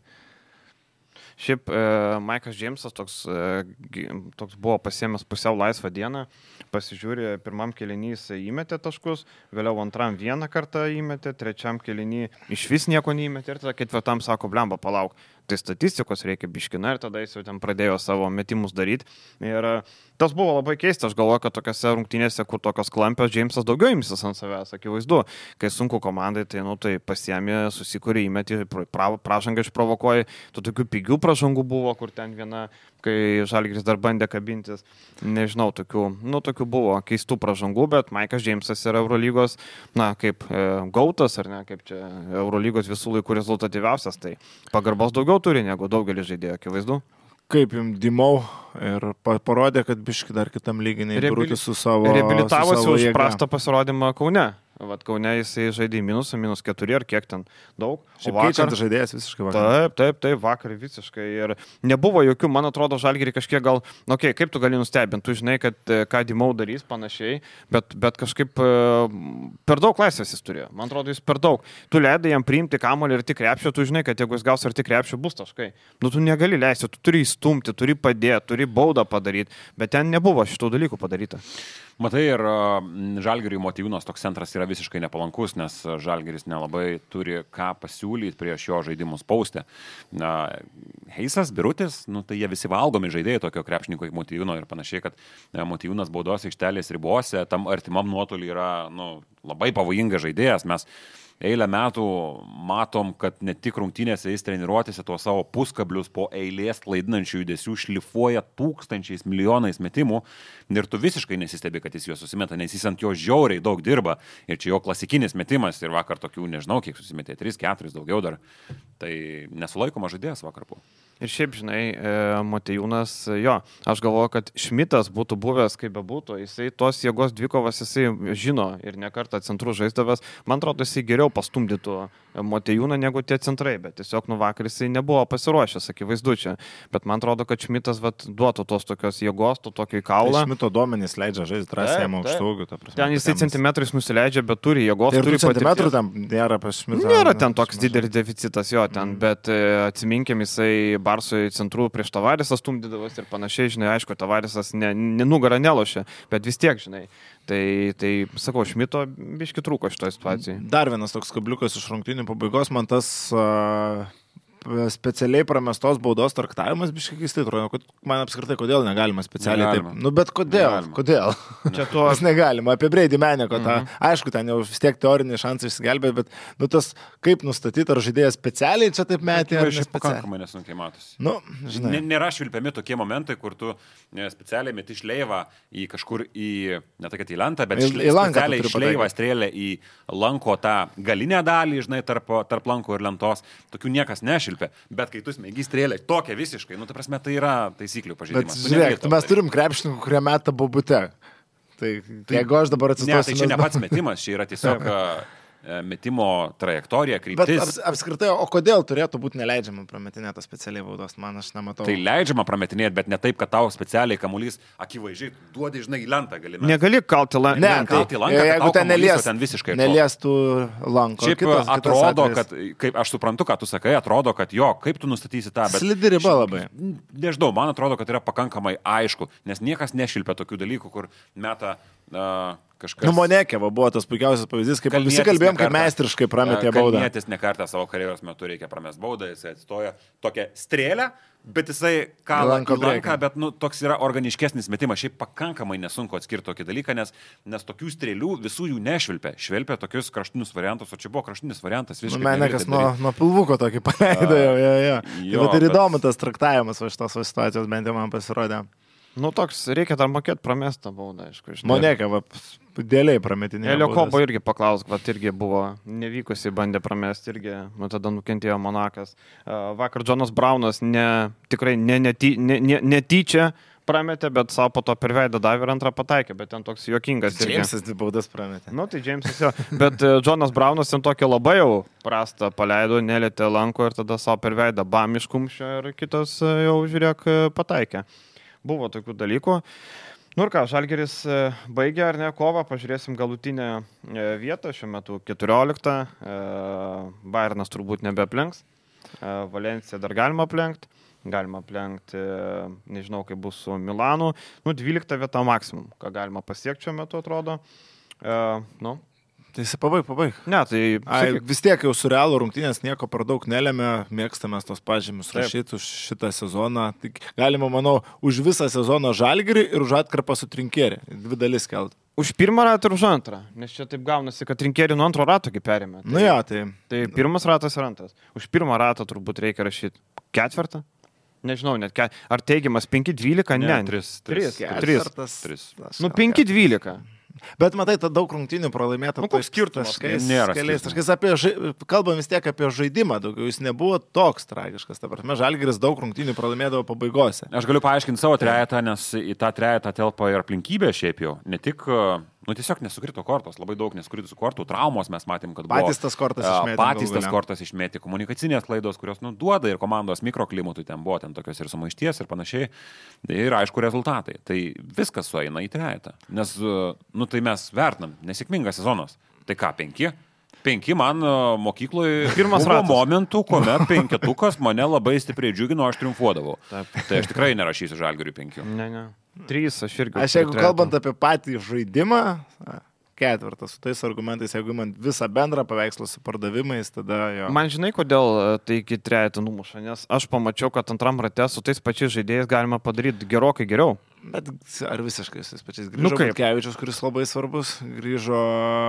Šiaip e, Maikas Džeimsas toks, e, toks buvo pasiėmęs pusiau laisvą dieną, pasižiūrė, pirmam kėlinį jis įmetė taškus, vėliau antram vieną kartą įmetė, trečiam kėlinį iš vis nieko neįmetė ir tada ketvirtam sako, blemba, palauk, tai statistikos reikia biškina ir tada jis jau ten pradėjo savo metimus daryti. Ir tas buvo labai keista, aš galvoju, kad tokiose rungtynėse, kur tokios klampios, Džeimsas daugiau imsis ant savęs, akivaizdu, kai sunku komandai, tai, nu, tai pasiėmė, susikūrė, įmetė, pra, pražangą išprovokuoja, tų tokių pigių pražangų buvo, kur ten viena, kai Žalgiris dar bandė kabintis, nežinau, tokių, nu, tokių buvo keistų pražangų, bet Maikas Džeimsas yra Eurolygos, na, kaip e, gautas, ar ne, kaip čia Eurolygos visų laikų rezultatyviausias, tai pagarbos daugiau turi negu daugelis žaidėjų, akivaizdu. Kaip jums Dimau ir parodė, kad biški dar kitam lyginai Birutį su savo... Reabilitavosi už prastą pasirodymą Kaune. Vat Kaune jisai žaidė į minusą, minus keturi ar kiek ten daug. Šiaip vakar žaidėjas visiškai vakar. Taip, taip, taip, vakar visiškai. Ir nebuvo jokių, man atrodo, Žalgirį kažkiek gal, nu, okei, okay, kaip tu gali nustebinti, tu žinai, kad ką Dimau darys panašiai, bet, bet kažkaip per daug laisvės jis turėjo. Man atrodo, jis per daug. Tu leidai jam priimti kamuolį ir tik krepšio, tu žinai, kad jeigu jis gaus ar tik krepšio, bus taškai. Nu, tu negali leisti, tu turi įstumti, turi padėti, turi baudą padaryti, bet ten nebuvo šitų dalykų padaryta. Matai, ir Žalgiriui Motiejūnas toks centras yra visiškai nepalankus, nes Žalgiris nelabai turi ką pasiūlyti prieš jo žaidimus paustę. Heisas, Birutis, nu, tai jie visi valgomi žaidėjai tokio krepšininko kaip Motiejūno ir panašiai, kad Motiejūnas baudos aikštelės ribose, tam artimam nuotolį yra nu, labai pavojingas žaidėjas. Mes eilę metų matom, kad ne tik rungtynėse jis treniruotėse tuos savo puskablius po eilės klaidinančių judesių šlifuoja tūkstančiais milijonais metimų ir tu visiškai nesistebi, kad jis juos susimeta, nes jis ant jo žiauriai daug dirba ir čia jo klasikinis metimas ir vakar tokių, nežinau, kiek susimetė, tris keturis daugiau dar. Tai nesulaikoma žaidėjas vakar buvo. Ir šiaip, žinai, Motiejūnas, jo, aš galvoju, kad Šmitas būtų buvęs, kaip bebūtų, jisai tos jėgos dvikovas, jisai žino ir nekartą centrų žaisdavęs, man atrodo, jisai geriau pastumdytų Motiejūną negu tie centrai, bet tiesiog nu vakar jisai nebuvo pasiruošęs, akivaizdu čia, bet man atrodo, kad Šmitas vat, duotų tos tokios jėgos, to tokio į kaulą. Tai Šmito duomenys leidžia žaisti drąsiai jam aukštaugių. Ten jisai centimetrais nusileidžia, bet turi jėgos, ir turi centimetrų ten nėra pas Šmitą. Nėra ten toks didelis deficitas jo ten, mm. bet atsiminkim, jisai Barsui centrų prieš Tavaresą stumdydavas ir panašiai, žinai, aišku, Tavaresas ne, ne nugarą nelošia, bet vis tiek, žinai, tai, tai sakau, Šmito biški trūko šitoje situacijoje. Dar vienas toks kabliukas iš rungtynių pabaigos, man tas uh, specialiai pramestos baudos traktavimas biškai keistai atrodo, kad man apskritai kodėl negalima specialiai negalima. taip. Nu, bet kodėl? Negalima. Kodėl? Čia to... Mes negalima, apie Brady Maneko tą. Mhm. Aišku, ten jau vis tiek teoriniai šansai išsigelbėti, bet nu, tas kaip nustatyti, ar žaidėjas specialiai čia taip metė, ar ne specialiai. Pakankamai nesunkiai matosi. Nu, žinai. Nėra švilpiami tokie momentai, kur tu specialiai meti šleivą į kažkur į, ne tai kad į lentą, bet į, į lanką specialiai šleivą strėlę į lanko tą galinę dalį, žinai, tarp, tarp lanko ir lentos. Tokių niekas nešvilpia, bet kai tu smėgi strėlę tokia visiškai, nu, ta prasme, tai yra taisyklių pažeidimas. Bet žiūrėk, mes turim krepšininkų, kurie meta bobute. Tai, tai jeigu aš dabar atsistosiu... Ne, tai čia ne pats metimas, čia yra tiesiog... metimo trajektorija, kryptis. Bet aps, apskritai, o kodėl turėtų būti neleidžiama prametinėti specialiai baudos, man aš nematau. Tai leidžiama prametinėti, bet ne taip, kad tau specialiai kamuolys akivaizdžiai duodi, žinai, į lentą gali. Negali kalti lentą. Ne, kalti lentą, jeigu ten nelies, ten visiškai neliestų lanko. Šiaip kitas, atrodo, kitas kad, kaip aš suprantu, ką tu sakai, atrodo, kad jo, kaip tu nustatysi tą, bet... Slidi riba labai. Nežinau, man atrodo, kad yra pakankamai aišku, nes niekas nešilpia tokių dalykų, kur meta... Uh, Kažkas... Nu, Monekė buvo tas puikiausias pavyzdys, kaip Kalnietis visi kalbėjom, kaip meistriškai prametė baudą. Kalnietis nekartą savo karjeros metu reikia pramest baudą, jisai atstoja tokią strėlę, bet jisai kalą į lanką, bet nu, toks yra organiškesnis metimas. Šiaip pakankamai nesunku atskirti tokį dalyką, nes, nes tokių strėlių visų jų nešvilpia. Švilpia tokius kraštinius variantus, o čia buvo kraštinis variantas. Nu, Menekas nuo, nuo pilvuko tokį paleido, jo, jo, jo. jo bet ir bet... įdomu tas traktavimas va šitos situacijos, bent jau man pasirodė. Nu, toks, reikia dar mokėti pramestą baudą, aišku. Monekė, va, dėliai prametinė. Elio Kobo irgi paklaus, va, irgi buvo nevykusi, bandė pramesti, irgi, nu, tada nukentėjo Monakas. Uh, vakar Jonas Braunas ne, tikrai ne, nety, ne, ne, netyčia prametė, bet savo po to per veidą davė ir antrą pataikė, bet ten toks juokingas. Džeimsas dvi baudas prametė. Nu, tai Džeimsas jo, bet uh, Jonas Braunas ten tokį labai jau prastą paleido, nelėtė lanko ir tada savo per veidą bam iš kumščio ir kitas uh, jau, žiūrėk, pataikė. Buvo tokių dalykų. Nu ir ką, Žalgiris baigė ar ne kovą, pažiūrėsim galutinę vietą, šiuo metu keturioliktą, Bayernas turbūt nebeaplenks, Valencija dar galima aplenkti, galima aplenkti, nežinau kaip bus su Milanu, nu dvylikta vieta maksimum, ką galima pasiekti šiuo metu atrodo. Nu. Tai jis pabaig, pabaig. Ne, tai... Ai, vis tiek jau su Realu rungtynės nieko per daug nelėmė, mėgstame tos pažymius rašyti už šitą sezoną. Tik galima, manau, už visą sezoną Žalgirį ir už atkarpą su Trinkerį. Dvi dalis kelti. Už pirmą ratą ir už antrą, nes čia taip gaunasi, kad Trinkerį nuo antro rato kaip perėmė. Tai, nu jo, tai... Tai pirmas ratas ir antras. Už pirmą ratą turbūt reikia rašyti ketvirtą. Nežinau, net ke... ar teigiamas penki dvylika, ne. Ne, tris. tris. tris. Nu, penki dvylika. Bet matai, ta daug rungtynių pralaimėta. Nu, koks skirtumas? Nėra. Taškais apie ža... Kalbam vis tiek apie žaidimą daugiau, jis nebuvo toks tragiškas. Ta prasme, Žalgiris daug rungtynių pralaimėdavo pabaigose. Aš galiu paaiškinti savo trejetą, nes į tą trejetą telpa ir aplinkybė šiaip jau. Ne tik, nu tiesiog nesukrito kortos, labai daug nesukritusių kortų, traumos mes matėm, kad buvo. Patys tas kortas išmėtė. Patys tas kortas išmėtė, komunikacinės klaidos, kurios nu, duoda ir komandos mikroklimatui ten buvo, ten tokios ir sumaišties ir panašiai. Ir aišku rezultatai. Tai viskas sueina į trejetą. Nes, nu tai mes vertinam, nesėkmingas sezonas. Tai ką, penki? Penki man mokykloje pirmas ratas. Momentų, kuomet penketukas mane labai stipriai džiugino, aš triumfuodavau. Taip. Tai aš tikrai nerašysiu Žalgiriui penkių. Ne, ne. Trys, aš irgi. Aš jeigu kalbant apie patį žaidimą, ketvirtas, su tais argumentais, jeigu man visą bendrą paveikslą su pardavimais, tada jo. Man žinai, kodėl tai iki trejetą numuša, nes aš pamačiau, kad antram rate su tais pačiais žaidėjais galima padaryti gerokai geriau. Bet ar visiškai su tais pačiais? Grįžo Nu Butkevičius, kuris labai svarbus, grįžo,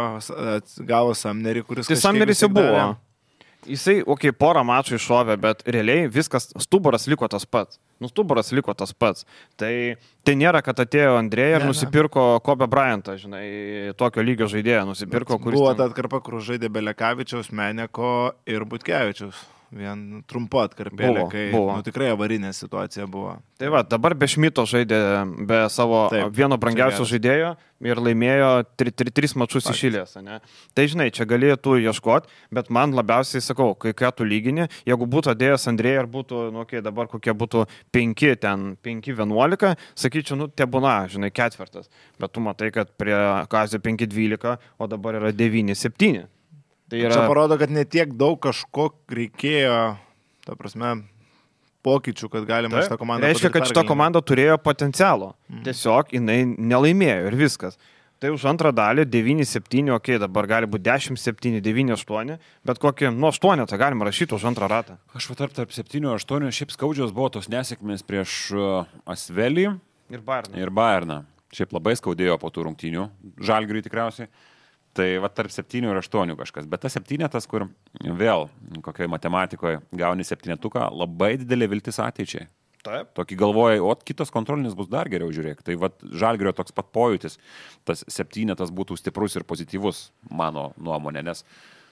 gavo Samnerį, kuris... Tai Samneris jau buvo. Jisai, okei, okay, porą mačų iššovė, bet realiai viskas, stuburas liko tas pats. Nu, stuburas liko tas pats. Tai, tai nėra, kad atėjo Andrėja ir ne, nusipirko Kobe Bryantą, žinai, tokio lygio žaidėją nusipirko, kuris... Buvo ten... ta atkarpa, kur žaidė Belekavičiaus, Meneko ir Butkevičiaus. vien trumpa atkarpėlė, Buvo, kai buvo. Nu, tikrai avarinė situacija buvo. Tai va, dabar be Šmito žaidė be savo Taip, vieno brangiausio čia žaidėjo ir laimėjo tri, tri, tris mačus iš eilės. Tai žinai, čia galėtų ieškoti, bet man labiausiai sakau, kai ką tu lygini, jeigu būtų atėjęs Andrėja ir būtų, nu, okay, dabar kokie būtų penki, ten penki vienuolika, sakyčiau, nu, te būna, žinai, ketvirtas. Bet tu matai, kad prie Kazio penki dvylika, o dabar yra devyni septyni. Tai yra... Čia parodo, kad ne tiek daug kažko reikėjo, ta prasme, pokyčių, kad galima Taip. šitą komandą. Reiškia, kad šitą komandą turėjo potencialo. Mm. Tiesiog jinai nelaimėjo ir viskas. Tai už antrą dalį devyni septyni, okei, okay, dabar gali būti dešimt septyni, devyni aštuoni, bet kokį, nu, aštuoni tai galima rašyti už antrą ratą. Aš va tarp, tarp septynių aštuonių šiaip skaudžios buvo tos nesėkmės prieš uh, Asvelį ir Bayerną. Ir Bayerną. Šiaip labai skaudėjo po tų rungtynių. Žalgiriui tikriausiai. Tai va tarp septynių ir aštuonių kažkas. Bet tas septynetas, kur vėl kokioje matematikoje gauni septynetuką, labai didelė viltis ateičiai. Taip. Tokį galvojai, o kitas kontrolinis bus dar geriau, žiūrėk. Tai va Žalgirio toks pat pojūtis, tas septynetas būtų stiprus ir pozityvus, mano nuomonė. Nes,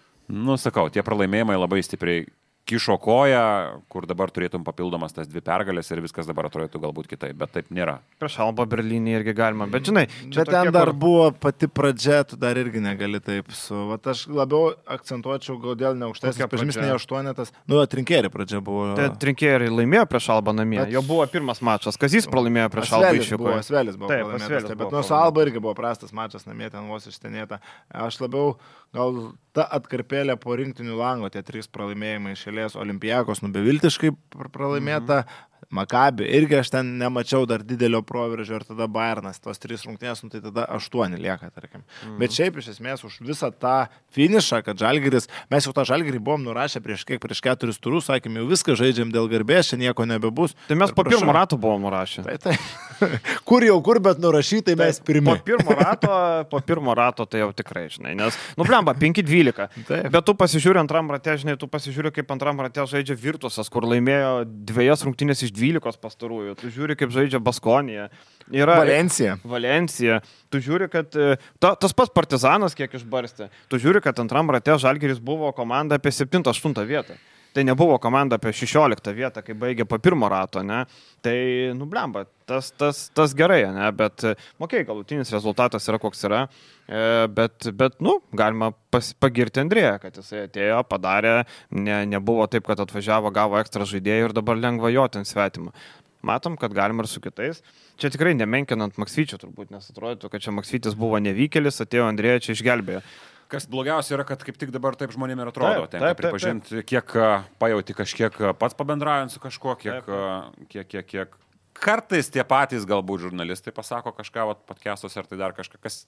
nu sakau, tie pralaimėjimai labai stipriai kišo koją, kur dabar turėtum papildomas tas dvi pergalės ir viskas dabar atrodytų galbūt kitaip, bet taip nėra. Prieš Alba Berlyne irgi galima, bet žinai, čia bet ten dar kur... buvo pati pradžia, tu dar irgi negali taip su... Vat aš labiau akcentuočiau, kodėl ne aukštesnis, pažymesnė aštuonetas. Nu, Trinkėri pradžia buvo. Tai Trinkėri laimėjo prieš Alba namie, bet... jo buvo pirmas mačas, Kazys pralaimėjo prieš Alba išvykoje. Asvelis buvo, Asvelis buvo pralaimėtas, bet nuo su Alba irgi buvo prastas mačas namie, ten vos ištenėta. Aš labiau gal ta atkarpėlė po rinktinių lango, tie trys pralaimėjimai išėlės, Olimpijakos nubeviltiškai pralaimėta, mm-hmm. Makabi irgi aš ten nemačiau dar didelio proveržio ir tada Bayernas, tos trys rungtynės, nu, tai tada aštuoni lieka, tarkim. Mm-hmm. Bet šiaip iš esmės už visą tą finišą, kad Žalgiris, mes jau tą Žalgirį buvom nurašę prieš kiek, prieš keturis turus, sakėm, jau viską žaidžiam dėl garbės, čia nieko nebebus. Tai mes ir po prašau. Pirmo rato buvom nurašę. Tai, tai. Kur jau kur, bet nurašytai tai mes pirmi. Po pirmo rato, po pirmo rato tai jau tikrai, žinai, nes, nu, blemba, penki dvylika. Bet tu pasižiūri antram rate, žinai, tu pasižiūri, kaip antram rate žaidžia Virtusas, kur laimėjo dviejas rungtynės iš dvylikos pastarųjų. Tu žiūri, kaip žaidžia Baskonija. Yra Valencija. Valencija. Tu žiūri, kad ta, tas pats Partizanas kiek išbarstė. Tu žiūri, kad antram rate Žalgiris buvo komanda apie septintą aštuntą vietą. Tai nebuvo komanda apie šešioliktą vietą, kai baigė po pirmo rato, ne? Tai, nu, blemba, tas, tas, tas gerai, ne? Bet, okei, galutinis rezultatas yra koks yra, bet, bet nu, galima pas, pagirti Andrėją, kad jisai atėjo, padarė, ne, nebuvo taip, kad atvažiavo, gavo ekstra žaidėjų ir dabar lengva jo ten svetimą. Matom, kad galima ir su kitais. Čia tikrai nemenkinant Maksvyčio turbūt, nes atrodytų, kad čia Maksvytis buvo nevykėlis, atėjo Andrėja, čia išgelbėjo. Kas blogiausia yra, kad kaip tik dabar taip žmonėm ir atrodo. Taip, Tenka taip, pripažinti, taip, taip. kiek pajauti kažkiek pats pabendraujant su kažkuo, kiek, taip. kiek, kiek, kiek. Kartais tie patys galbūt žurnalistai pasako kažką, vat, podcastuose ar tai dar kažką, kas,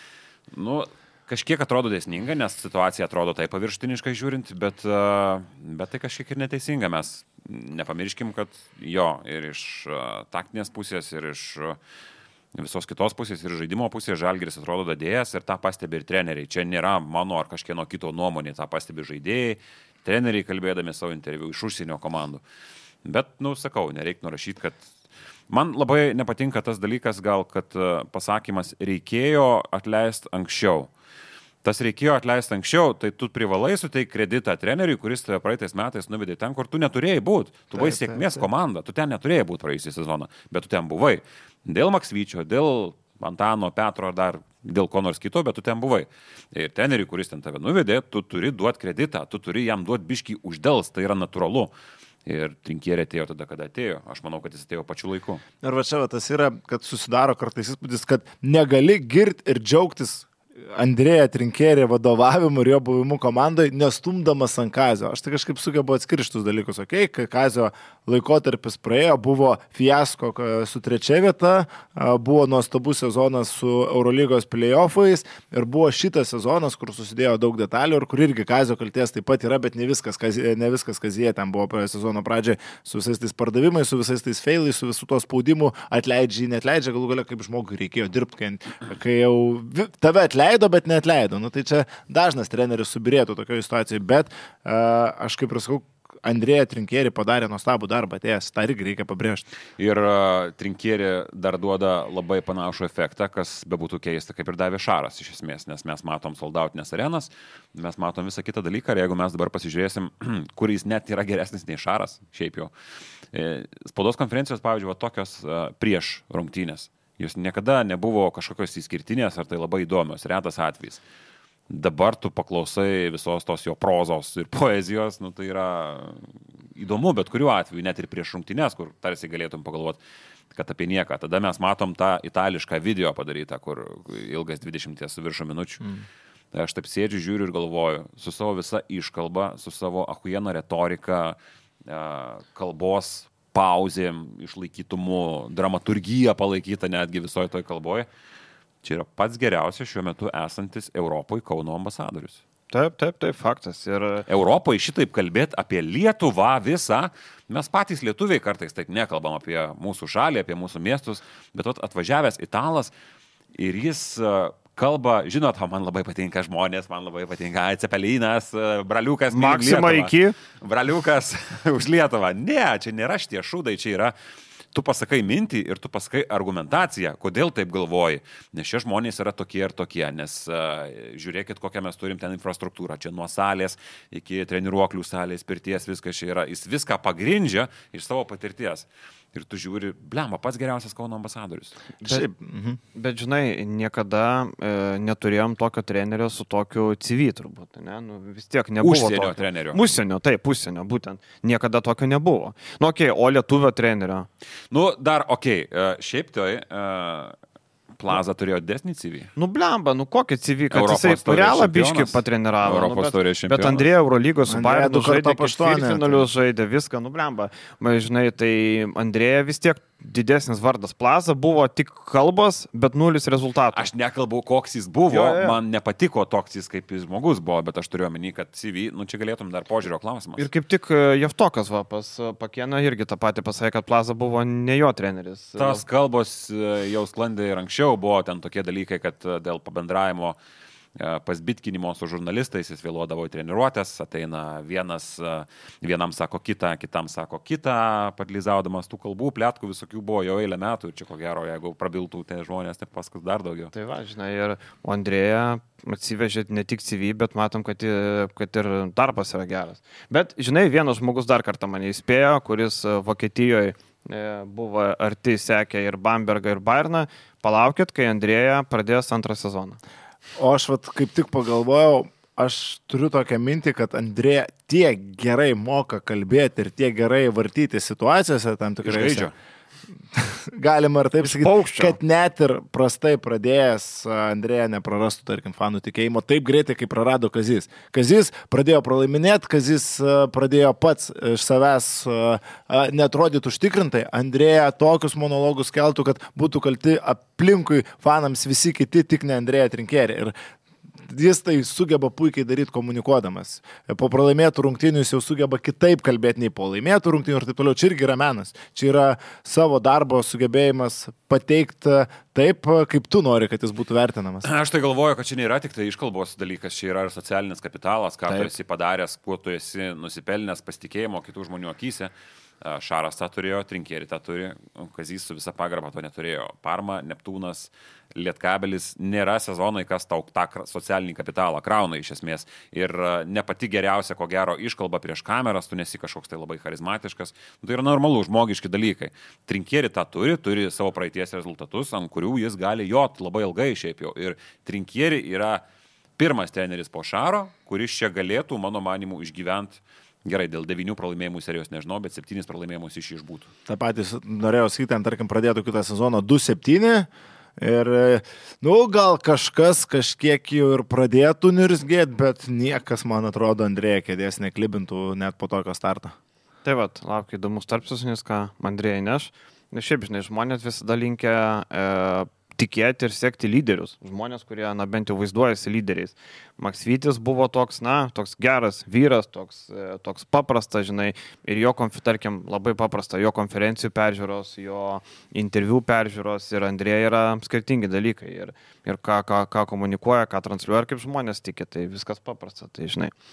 nu, kažkiek atrodo dėsninga, nes situacija atrodo taip paviršutiniškai žiūrint, bet, bet tai kažkiek ir neteisinga. Mes nepamirškim, kad jo ir iš taktinės pusės, ir iš visos kitos pusės ir žaidimo pusės Žalgiris atrodo dadėjęs ir tą pastebi ir treneriai. Čia nėra mano ar kažkieno kito nuomonė, tą pastebi žaidėjai, treneriai kalbėdami savo interviu iš užsienio komandų. Bet, nu, sakau, nereikia nurašyti, kad man labai nepatinka tas dalykas gal, kad pasakymas reikėjo atleisti anksčiau. Tas reikėjo atleisti anksčiau, tai tu privalai suteikti kreditą treneriui, kuris tave praeitais metais nuvedė ten, kur tu neturėjai būti. Tu buvai sėkmės komanda, tu ten neturėjai būti praėjusią sezoną, bet tu ten buvai. Dėl Maksvyčio, dėl Antano, Petro ar dar dėl ko nors kito, bet tu ten buvai. Ir treneriui, kuris ten tave nuvedė, tu turi duoti kreditą, tu turi jam duoti biškį uždels, tai yra natūralu. Ir Trinkėri atėjo tada, kada atėjo. Aš manau, kad jis atėjo pačiu laiku. Ir va čia va, tas yra, kad susidaro kartais įspūdis, kad negali girti ir džiaugtis Andrėja Trinkėri vadovavimu ir jo buvimu komandai, nestumdamas ant Kazio. Aš tai kažkaip sugebu atskirštus dalykus. Okay? Kai Kazio laikotarpis praėjo, buvo fiasko su trečia vieta, buvo nuostabus sezonas su Eurolygos play-offais ir buvo šitas sezonas, kur susidėjo daug detalių ir kur irgi Kazio kalties taip pat yra, bet ne viskas, ne viskas Kazie ten buvo praėjo sezono pradžiai su visais tais pardavimais, su visais tais failais, su visų to spaudimu, atleidžiai, neatleidžia, galų galia kaip žmogui reikėjo dirbti, kai, kai jau tave atleido, bet neatleido. Nu, tai čia dažnas treneris subirėtų tokioje situacijoje, bet uh, aš kaip ir sakau, Andrėja Trinkieri padarė nuostabų darbą, atėjęs, tą irgi reikia pabrėžti. Ir uh, Trinkieri dar duoda labai panašų efektą, kas bebūtų keista, kaip ir davė Šaras iš esmės, nes mes matom soldautinės arenas, mes matom visą kitą dalyką ir jeigu mes dabar pasižiūrėsim, kur jis net yra geresnis nei Šaras, šiaip jau. E, spaudos konferencijos, pavyzdžiui, va, tokios uh, prieš rungtynės, jos niekada nebuvo kažkokios įskirtinės ar tai labai įdomios, retas atvejis. Dabar tu paklausai visos tos jo prozos ir poezijos, nu tai yra įdomu, bet kuriuo atveju, net ir prieš rungtynes, kur tarsi galėtum pagalvoti, kad apie nieką. Tada mes matom tą itališką video padarytą, kur ilgas dvidešimt su viršų minučių. Mm. Tai aš taip sėdžiu, žiūriu ir galvoju, su savo visa iškalba, su savo achujena retorika, kalbos pauzėm, išlaikytumu, dramaturgija palaikyta netgi visoje toj kalboje. Čia yra pats geriausias šiuo metu esantis Europoje Kauno ambasadorius. Taip, taip, taip, faktas. Ir... Europoje šitaip kalbėti apie Lietuvą visą, mes patys lietuviai kartais taip nekalbam apie mūsų šalį, apie mūsų miestus, bet atvažiavęs italas ir jis kalba, žinot, man labai patinka žmonės, man labai patinka Cepelinas, Braliukas, Maksima iki. Braliukas už Lietuvą. Ne, čia nėra šitie šūdai, čia yra... Tu pasakai mintį ir tu pasakai argumentaciją, kodėl taip galvoji, nes šie žmonės yra tokie ir tokie, nes uh, žiūrėkit, kokią mes turim ten infrastruktūrą, čia nuo salės iki treniruoklių salės, pirties, viskas čia yra, jis viską pagrindžia iš savo patirties. Ir tu žiūri, blemba, pats geriausias Kauno ambasadorius. Bet, mhm. bet žinai, niekada e, neturėjom tokio trenerio su tokiu C V turbūt, ne? Nu, vis tiek nebuvo. Užsienio tokio. trenerio. Užsienio, taip, užsienio, būtent. Niekada tokio nebuvo. Nu, okei, okay, o lietuvio trenerio? Nu, dar, okei, okay, šiaip tai... Uh... Plaza turėjo desnį C V. Nu, blemba, nu kokį C V, kad Europos jisai Realą biškį patreniravo. Europos nu, taurės čempionas. Bet Andrėja Eurolygos su Bayernu žaidė, ketvirtfinalius žaidė, viską, nu, blemba. Žinai, tai Andrėja vis tiek didesnis vardas. Plaza buvo tik kalbos, bet nulis rezultatų. Aš nekalbu, koks jis buvo, jo, jo. Man nepatiko toks jis, kaip jis žmogus buvo, bet aš turiu omeny, kad C V, nu čia galėtum dar požiūrio klausimas. Ir kaip tik Jevtokas va, pas Pakėną irgi tą patį pasakė, kad Plaza buvo ne jo treneris. Tas kalbos jau sklandė ir anksčiau, buvo ten tokie dalykai, kad dėl pabendravimo pasbitkinimo su žurnalistais, jis vėluodavo į treniruotės, ateina vienas, vienam sako kitą, kitam sako kitą, padlyzaudamas tų kalbų, plėtkų visokių buvo jau eilę metų ir čia ko gero, jeigu prabiltų tie žmonės, tai paskas dar daugiau. Tai va, žinai, ir Andrėja atsivežė ne tik C V, bet matom, kad, kad ir darbas yra geras. Bet, žinai, vienas žmogus dar kartą mane įspėjo, kuris Vokietijoje buvo arti sekė ir Bambergą, ir Bayerną, palaukit, kai Andrėja pradės antrą sezoną. O aš vat, kaip tik pagalvojau, aš turiu tokią mintį, kad Andrėja tiek gerai moka kalbėti ir tiek gerai vartyti situacijose tam tikrai. Žaidžia. Galima ir taip sakyti, paukščio. Kad net ir prastai pradėjęs Andrėja neprarastų, tarkim, fanų tikėjimo taip greitai, kaip prarado Kazys. Kazys pradėjo pralaiminėti, Kazys pradėjo pats iš savęs neatrodyti užtikrintai. Andrėja tokius monologus keltų, kad būtų kalti aplinkui fanams visi kiti, tik ne Andrėja Trinkieri. Ir jis tai sugeba puikiai daryti komunikuodamas. Po pralaimėtų rungtynių jis jau sugeba kitaip kalbėti nei po laimėtų rungtynių ir taip toliau. Čia irgi yra menas. Čia yra savo darbo sugebėjimas pateikti taip, kaip tu nori, kad jis būtų vertinamas. Aš tai galvoju, kad čia nėra tik tai iškalbos dalykas, čia yra ir socialinis kapitalas, ką taip. Tu esi padaręs, kuo tu esi nusipelnęs pasitikėjimo kitų žmonių akyse. Šaras tą turėjo, Trinkieri tą turi, Kazys su visa pagarba to neturėjo. Parma, Neptūnas, Lietkabelis nėra sezonai, kas tau tą socialinį kapitalą krauna iš esmės. Ir ne pati geriausia, ko gero, iškalba prieš kameras, tu nesi kažkoks tai labai charizmatiškas. Tai yra normalu, žmogiški dalykai. Trinkieri tą turi, turi savo praeities rezultatus, ant kurių jis gali jot labai ilgai šiaip jau. Ir Trinkieri yra pirmas treneris po Šaro, kuris čia galėtų, mano manimu, išgyventi. Gerai, dėl devynių pralaimėjimų serijos nežinau, bet septynis pralaimėjimus iš išbūtų. Ta patys norėjau sakyti, ten, tarkim, pradėtų kitą sezoną du septyni ir, nu, gal kažkas kažkiek jau ir pradėtų nirzgėti, bet niekas, man atrodo, Andrėja kėdės neklibintų net po tokio starto. Tai va, laukia įdomus tarpsnis, ką Andrėja neš. Nes šiaip, žinai, žmonės visada linkia e, tikėti ir sekti lyderius. Žmonės, kurie, na, bent jau vaizduojasi lyderiais. Maksvytis buvo toks, na, toks geras vyras, toks, toks paprastas, žinai, ir jo, tarkim, labai paprasta, jo konferencijų peržiūros, jo interviu peržiūros ir Andrėja yra skirtingi dalykai. Ir, ir ką, ką, ką komunikuoja, ką transliuoja ir kaip žmonės tiki, tai viskas paprasta, tai žinai.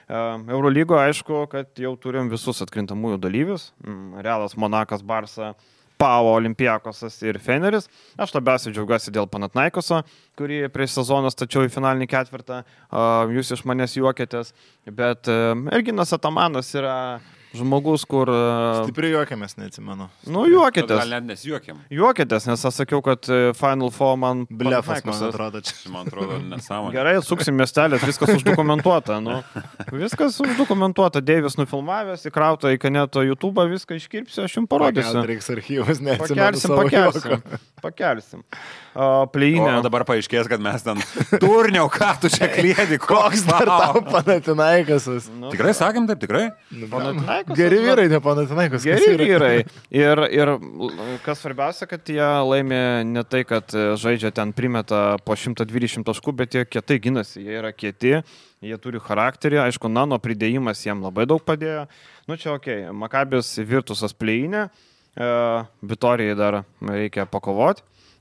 Eurolygo, aišku, kad jau turim visus atkrintamųjų dalyvius. Realas, Monakas, Barsa, Pau, Olimpiakosas ir Feneris. Aš labiausiai džiaugiuosi dėl Panathinaikoso, kurį prieš sezoną stačiau į finalinį ketvirtą. Jūs iš manęs juokėtės, bet Erginas Atamanas yra žmogus, kur... Stipriai juokėmės, neatsimenu. Nu, juokėtės. Gal net nesijuokėm. Juokėtės, nes aš sakiau, kad Final Four man... Blefas, man atrodo, čia. Man atrodo, nesąmonė. Gerai, suksim miestelės, viskas uždokumentuota. Nu, viskas uždokumentuota. Deivis nufilmavęs, įkrauta į Kaneto YouTube, viską iškirpsiu, aš jums parodysiu. Pakelti reiks archyvus, neatsimenu. Pakelsim, pakelsim. Pakelsim. Uh, Pleinė. O dabar paaiškės, kad mes ten turniau, ką tu čia kliedi, koks dar tau Panathinaikosas. Nu, tikrai sakėm taip, tikrai? Panathinaikosas. Geri vyrai, ne Panathinaikosas. Geri vyrai. Ir, ir kas svarbiausia, kad jie laimė ne tai, kad žaidžia ten primeta po šimtą dvidešimt taškų, bet jie kietai ginasi, jie yra kieti, jie turi charakterį, aišku, Nano pridėjimas jiem labai daug padėjo. Nu čia okei, okay. Makabis Virtusas Pleinė, uh, Vitorijai dar reikia pakovoti.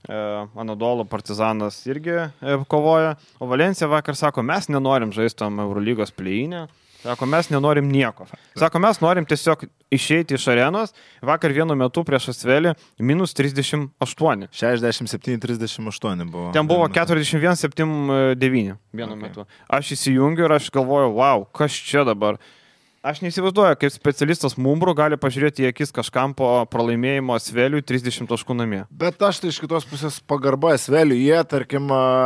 Anadolo Partizanas irgi kovoja, o Valencija vakar sako, mes nenorim žaisti tam Eurolygos play-inę, sako, mes nenorim nieko. Sako, mes norim tiesiog išeiti iš arenos, vakar vienu metu prieš Asvelį minus trisdešimt aštuoni. šešiasdešimt septyni trisdešimt aštuoni buvo. Ten buvo keturiasdešimt vienas septyniasdešimt devyni vienu okay. metu. Aš įsijungiu ir aš galvoju, wow, kas čia dabar? Aš neįsivaizduoju, kaip specialistas Mumbrų gali pažiūrėti į akis kažkam po pralaimėjimo Asveliui trisdešimt taškų namie. Bet aš tai iš kitos pusės pagarba Asveliui. Jie, tarkim,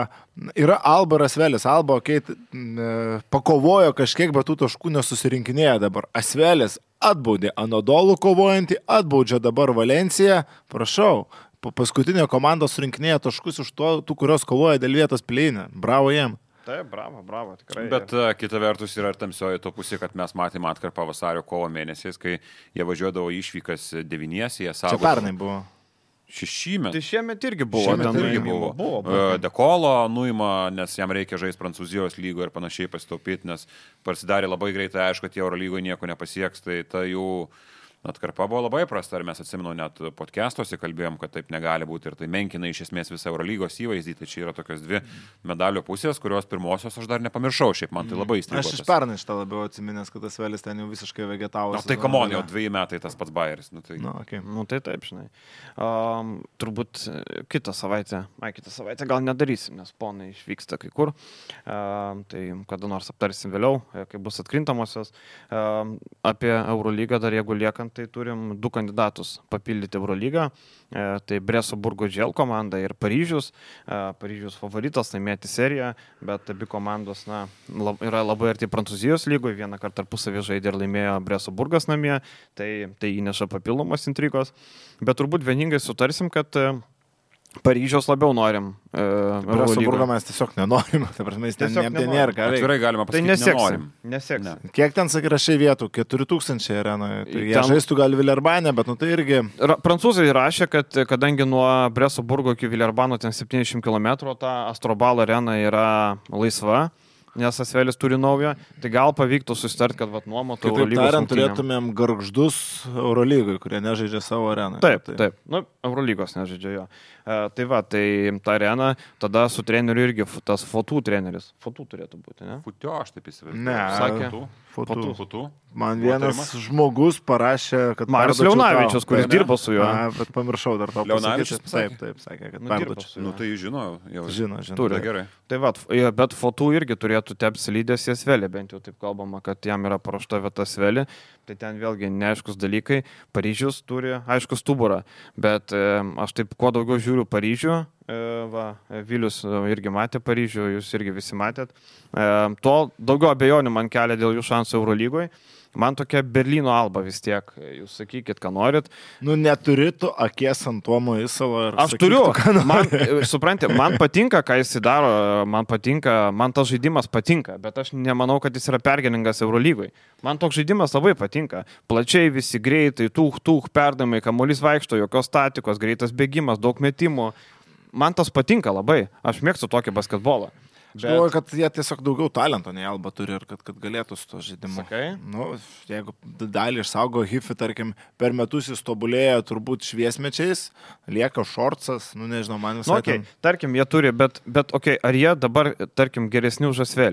yra Alba ir Asvelis. Alba, okei, okay, pakovojo kažkiek, bet tų taškų nesusirinkinėja dabar. Asvelis atbaudė Anadolų kovojantį, atbaudžia dabar Valenciją. Prašau, paskutinė komanda surinkinėja taškus iš to, tų, kurios kovoja dėl vietos play-ine. Bravo jiem. Taip, bravo, bravo, tikrai. Bet uh, kita vertus yra ir tamsioji to pusė, kad mes matėme atkarpą vasario kovo mėnesiais, kai jie važiuodavo išvykas devynies, jie savo... Čia pernai buvo. Šešymet. Tai šiemet irgi buvo. Šiemet irgi buvo. buvo, buvo. Dekolo nuima, nes jam reikia žaisti Prancūzijos lygoje ir panašiai pasitaupyti, nes pasidarė labai greitai, aišku, kad jie Eurolygoje nieko nepasieks, tai ta jų... Atkarpa buvo labai prasta, ir mes atsimenu net podcastuose kalbėjom, kad taip negali būti ir tai menkina iš esmės visą Eurolygos įvaizdį, tai čia yra tokios dvi medalio pusės, kurios pirmosios aš dar nepamiršau, šiaip man tai labai įstrigo. Aš iš pernai šitą labiau atsiminęs, kad tas Asvelis ten jau visiškai vegetavo. Na, tai kamon, jau dviejų metai tas pats Bayeris. Nu, tai... Nu, okay. nu, tai taip, žinai. Um, turbūt kitą savaitę, ai, kitą savaitę gal nedarysim, nes ponai išvyksta kai kur, um, tai kada nors aptarsim vėliau, kai bus atkrintamosios. Um, apie Eurolygą dar jeigu liekant, tai turim du kandidatus papildyti Eurolygą. E, tai Breso Burgo Džel komanda ir Paryžius. E, Paryžius favoritas laimėti seriją, bet abi komandos na, lab, yra labai arti Prancūzijos lygoje. Vieną kartą tarpusavį žaidė ir laimėjo Breso Burgas namie. Tai, tai įneša papildomos intrigos. Bet turbūt vieningai sutarsim, kad e, Paryžiaus labiau norim. E, Breso Burgo mes tiesiog nenorim. Tai prasme, jis ten nėra ką veikti. Atvirai galima pasakyti, tai neseksim, nenorim. Neseksim. Ne. Kiek ten sakai rašai vietų? keturi tūkstančiai arenoje. Tai jie ten... žaistų gal Vilerbane, bet nu tai irgi... Ra, prancūzai rašė, kad kadangi nuo Breso Burgo iki Vilerbano ten septyniasdešimt kilometrų, ta Astrobal arena yra laisva, nes Asvelis turi naują, tai gal pavyktų susitart, kad vat, nuomotų Eurolygos rungtynėm. Turėtumėm gargždus Eurolygoj, kurie nežaidžia savo areną. Taip, tai... taip. Nu, Eurolygos nežaidžia jo. E, tai va, tai ta arena, tada su treneriu irgi tas fotų treneris. Fotų turėtų būti, ne? Futio, aš taip įsivaizduoju. Ne, sakė. Fotų. Fotų. Man vienas žmogus parašė, kad... Marius Leonavičius, kuris dirbo su juo. Na, bet pamiršau dar to pasakyti. Leonavičius taip, taip, sakė, kad nu, perduočiau. Nu, tai žino, jau. Žino, žino. Turi, gerai. Tai va, bet fotų irgi turėtų tepsi lydės į Asvelį, bent jau taip kalbama, kad jam yra paruošta vieta Asvelį. Tai ten vėlgi neaiškus dalykai. Paryžius turi aiškus stuburą, bet e, aš taip kuo daugiau žiūriu Paryžių, e, va, Vilius irgi matė Paryžių, jūs irgi visi matėt, e, to daugiau abejonių man kelia dėl jų šansų Eurolygoje. Man tokia Berlyno Alba vis tiek, jūs sakykit, ką norit. Nu, neturi tu akies ant Tomo Isalo ir... Aš sakyk, turiu, tu, man, supranti, man patinka, ką jis daro, man patinka, man tas žaidimas patinka, bet aš nemanau, kad jis yra pergalingas Eurolygoje. Man toks žaidimas labai patinka. Plačiai visi greitai, tūk, tūk, perdamai, kamuolys vaikšto, jokios statikos, greitas bėgimas, daug metimų. Man tas patinka labai, aš mėgstu tokį basketbolą. Aš bet... galvoju, kad jie tiesiog daugiau talento nei Alba turi ir kad, kad galėtų su to žaidimu. Sakai? Nu, jeigu dalį išsaugo Hifi, tarkim, per metus jis tobulėja turbūt šviesmečiais, lieka šorcas, nu nežinau, man visai... Nu, okay. ten... Tarkim, jie turi, bet, bet okay, ar jie dabar, tarkim, geresni už Asvelį?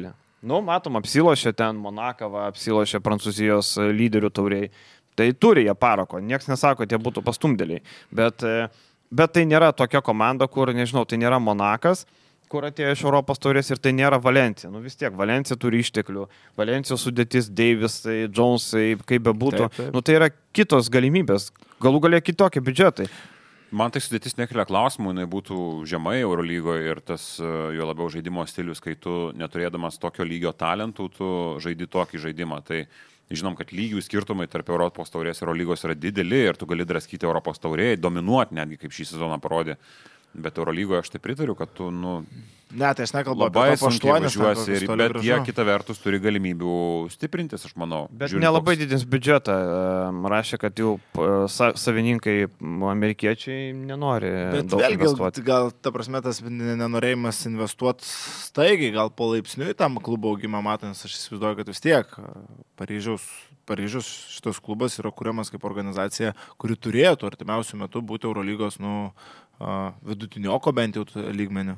Nu, matom, apsilošė ten Monakava, apsilošė Prancūzijos lyderių tauriai. Tai turi jie parako, nieks nesako, kad jie būtų pastumdėliai. Bet, bet tai nėra tokia komanda, kur, nežinau, tai nėra Monakas, kur atėjo iš Europos taurės ir tai nėra Valencija. Nu vis tiek, Valencija turi išteklių. Valencijos sudėtis, Davisai, Jonesai, kaip bebūtų. Taip, taip. Nu tai yra kitos galimybės. Galų galia kitokie biudžetai. Man tai sudėtis nekelia klausimų, jinai būtų žemai Eurolygoje ir tas jo labiau žaidimo stilius, kai tu neturėdamas tokio lygio talentų, tu žaidi tokį žaidimą. Tai žinom, kad lygių skirtumai tarp Europos taurės ir Eurolygos yra dideli ir tu gali draskyti Europos taurėje, dominuoti netgi kaip šį sezoną parodė. Bet Eurolygoje aš tai pritariu, kad tu, nu... Ne, tai aš nekalbu apie top aštuoni, bet jie kita vertus turi galimybių stiprintis, aš manau. Bet nelabai didins biudžetą. Rašė, kad jau savininkai amerikiečiai nenori bet daug vėlgi, investuoti. Gal, ta prasme, tas nenorėjimas investuoti staigiai, gal palaipsniui tam klubo augimą matant, aš įsivaizduoju, kad vis tiek Paryžiaus, Paryžius šitas klubas yra kuriamas kaip organizacija, kuri turėtų artimiausių metų būti Eurolygos, nu, vidutinioko bent jau lygmenių.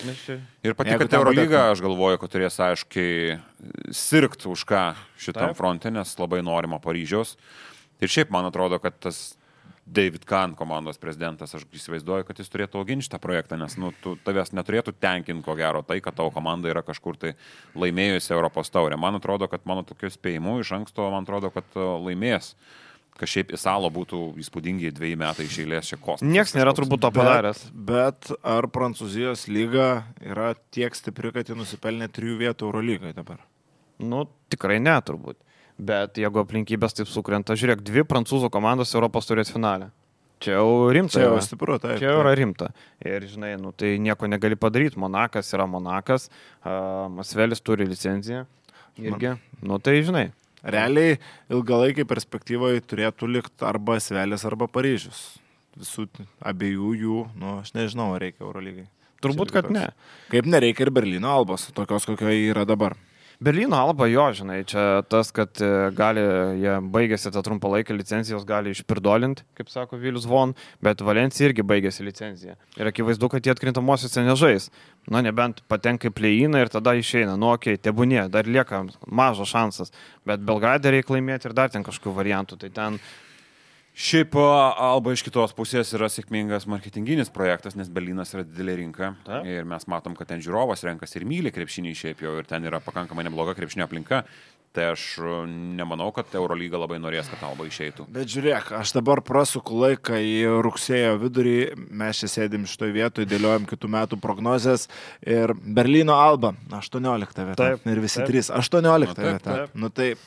Ir pati, kad Eurolyga, aš galvoju, kad turės aiškiai sirgti už ką šitam fronte, nes labai norima Paryžiaus. Ir šiaip man atrodo, kad tas David Kahn, komandos prezidentas, aš įsivaizduoju, kad jis turėtų auginti šitą projektą, nes nu, tu, tavęs neturėtų tenkinti ko gero tai, kad tavo komanda yra kažkur tai laimėjusi Europos taurę. Man atrodo, kad mano tokiu spėjimu iš anksto, man atrodo, kad laimės. Kad šiaip Isalo būtų įspūdingi dviejai metai iš eilės čia kosmosas. Niekas nėra turbūt to padaręs. Bet, bet ar Prancūzijos lyga yra tiek stipri, kad ji nusipelnė trijų vietų Eurolygai dabar? Nu, tikrai ne turbūt. Bet jeigu aplinkybės taip sukrenta, žiūrėk, dvi prancūzų komandos Europos taurės finale. Čia jau rimta. Čia jau stipru, taip. Čia jau yra rimta. Ir, žinai, nu, tai nieko negali padaryti. Monakas yra Monakas, uh, Masvelis turi licenciją irgi. Man... Nu, tai, žinai. Realiai ilgalaikiai perspektyvoje turėtų likti arba Svelis, arba Paryžius. Visų abiejų jų, nu, aš nežinau, ar reikia Eurolygai. Turbūt, kad ne. Kaip nereikia ir Berlyno Albos, tokios, kokioje yra dabar. Berlyno Alba, jo, žinai, čia tas, kad gali, jie baigėsi tą trumpą laiką, licencijos gali išpirdolinti, kaip sako Vilius Von, bet Valencija irgi baigėsi licenciją. Ir akivaizdu, kad jie atkrintamosiuose nežais. Nu, nebent patenka į play-iną ir tada išeina. Nu, okei, okay, tebūnie, dar lieka mažas šansas. Bet Belgrade reikia laimėti ir dar ten kažkokių variantų. Tai ten... Šiaip Alba iš kitos pusės yra sėkmingas marketinginis projektas, nes Berlynas yra didelė rinka. Ta. Ir mes matom, kad ten žiūrovas renkasi ir myli krepšinį šiaip jau ir ten yra pakankamai nebloga krepšinio aplinka. Tai aš nemanau, kad Eurolyga labai norės, kad Alba išeitų. Bet žiūrėk, aš dabar prasuku laiką į rugsėjo vidurį, mes čia sėdim šitoj vietoj, dėliojam kitų metų prognozes ir Berlyno Alba aštuoniolikta vieta. Taip, ir visi taip. Trys aštuoniolikta nu, vieta. Taip. Nu, tai...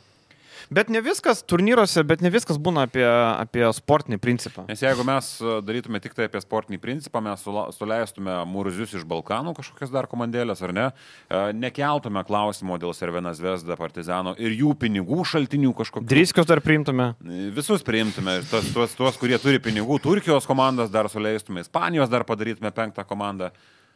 Bet ne viskas turnyruose, bet ne viskas būna apie, apie sportinį principą. Nes jeigu mes darytume tik tai apie sportinį principą, mes suleistume Murzius iš Balkanų kažkokias dar komandėlės, ar ne? Nekeltume klausimo dėl Cervena Zvezda, Partizano ir jų pinigų šaltinių kažkokių. Driskius dar priimtume. Visus priimtume. Tuos, tuos, tuos, kurie turi pinigų, Turkijos komandas dar suleistume, Ispanijos dar padarytume penktą komandą.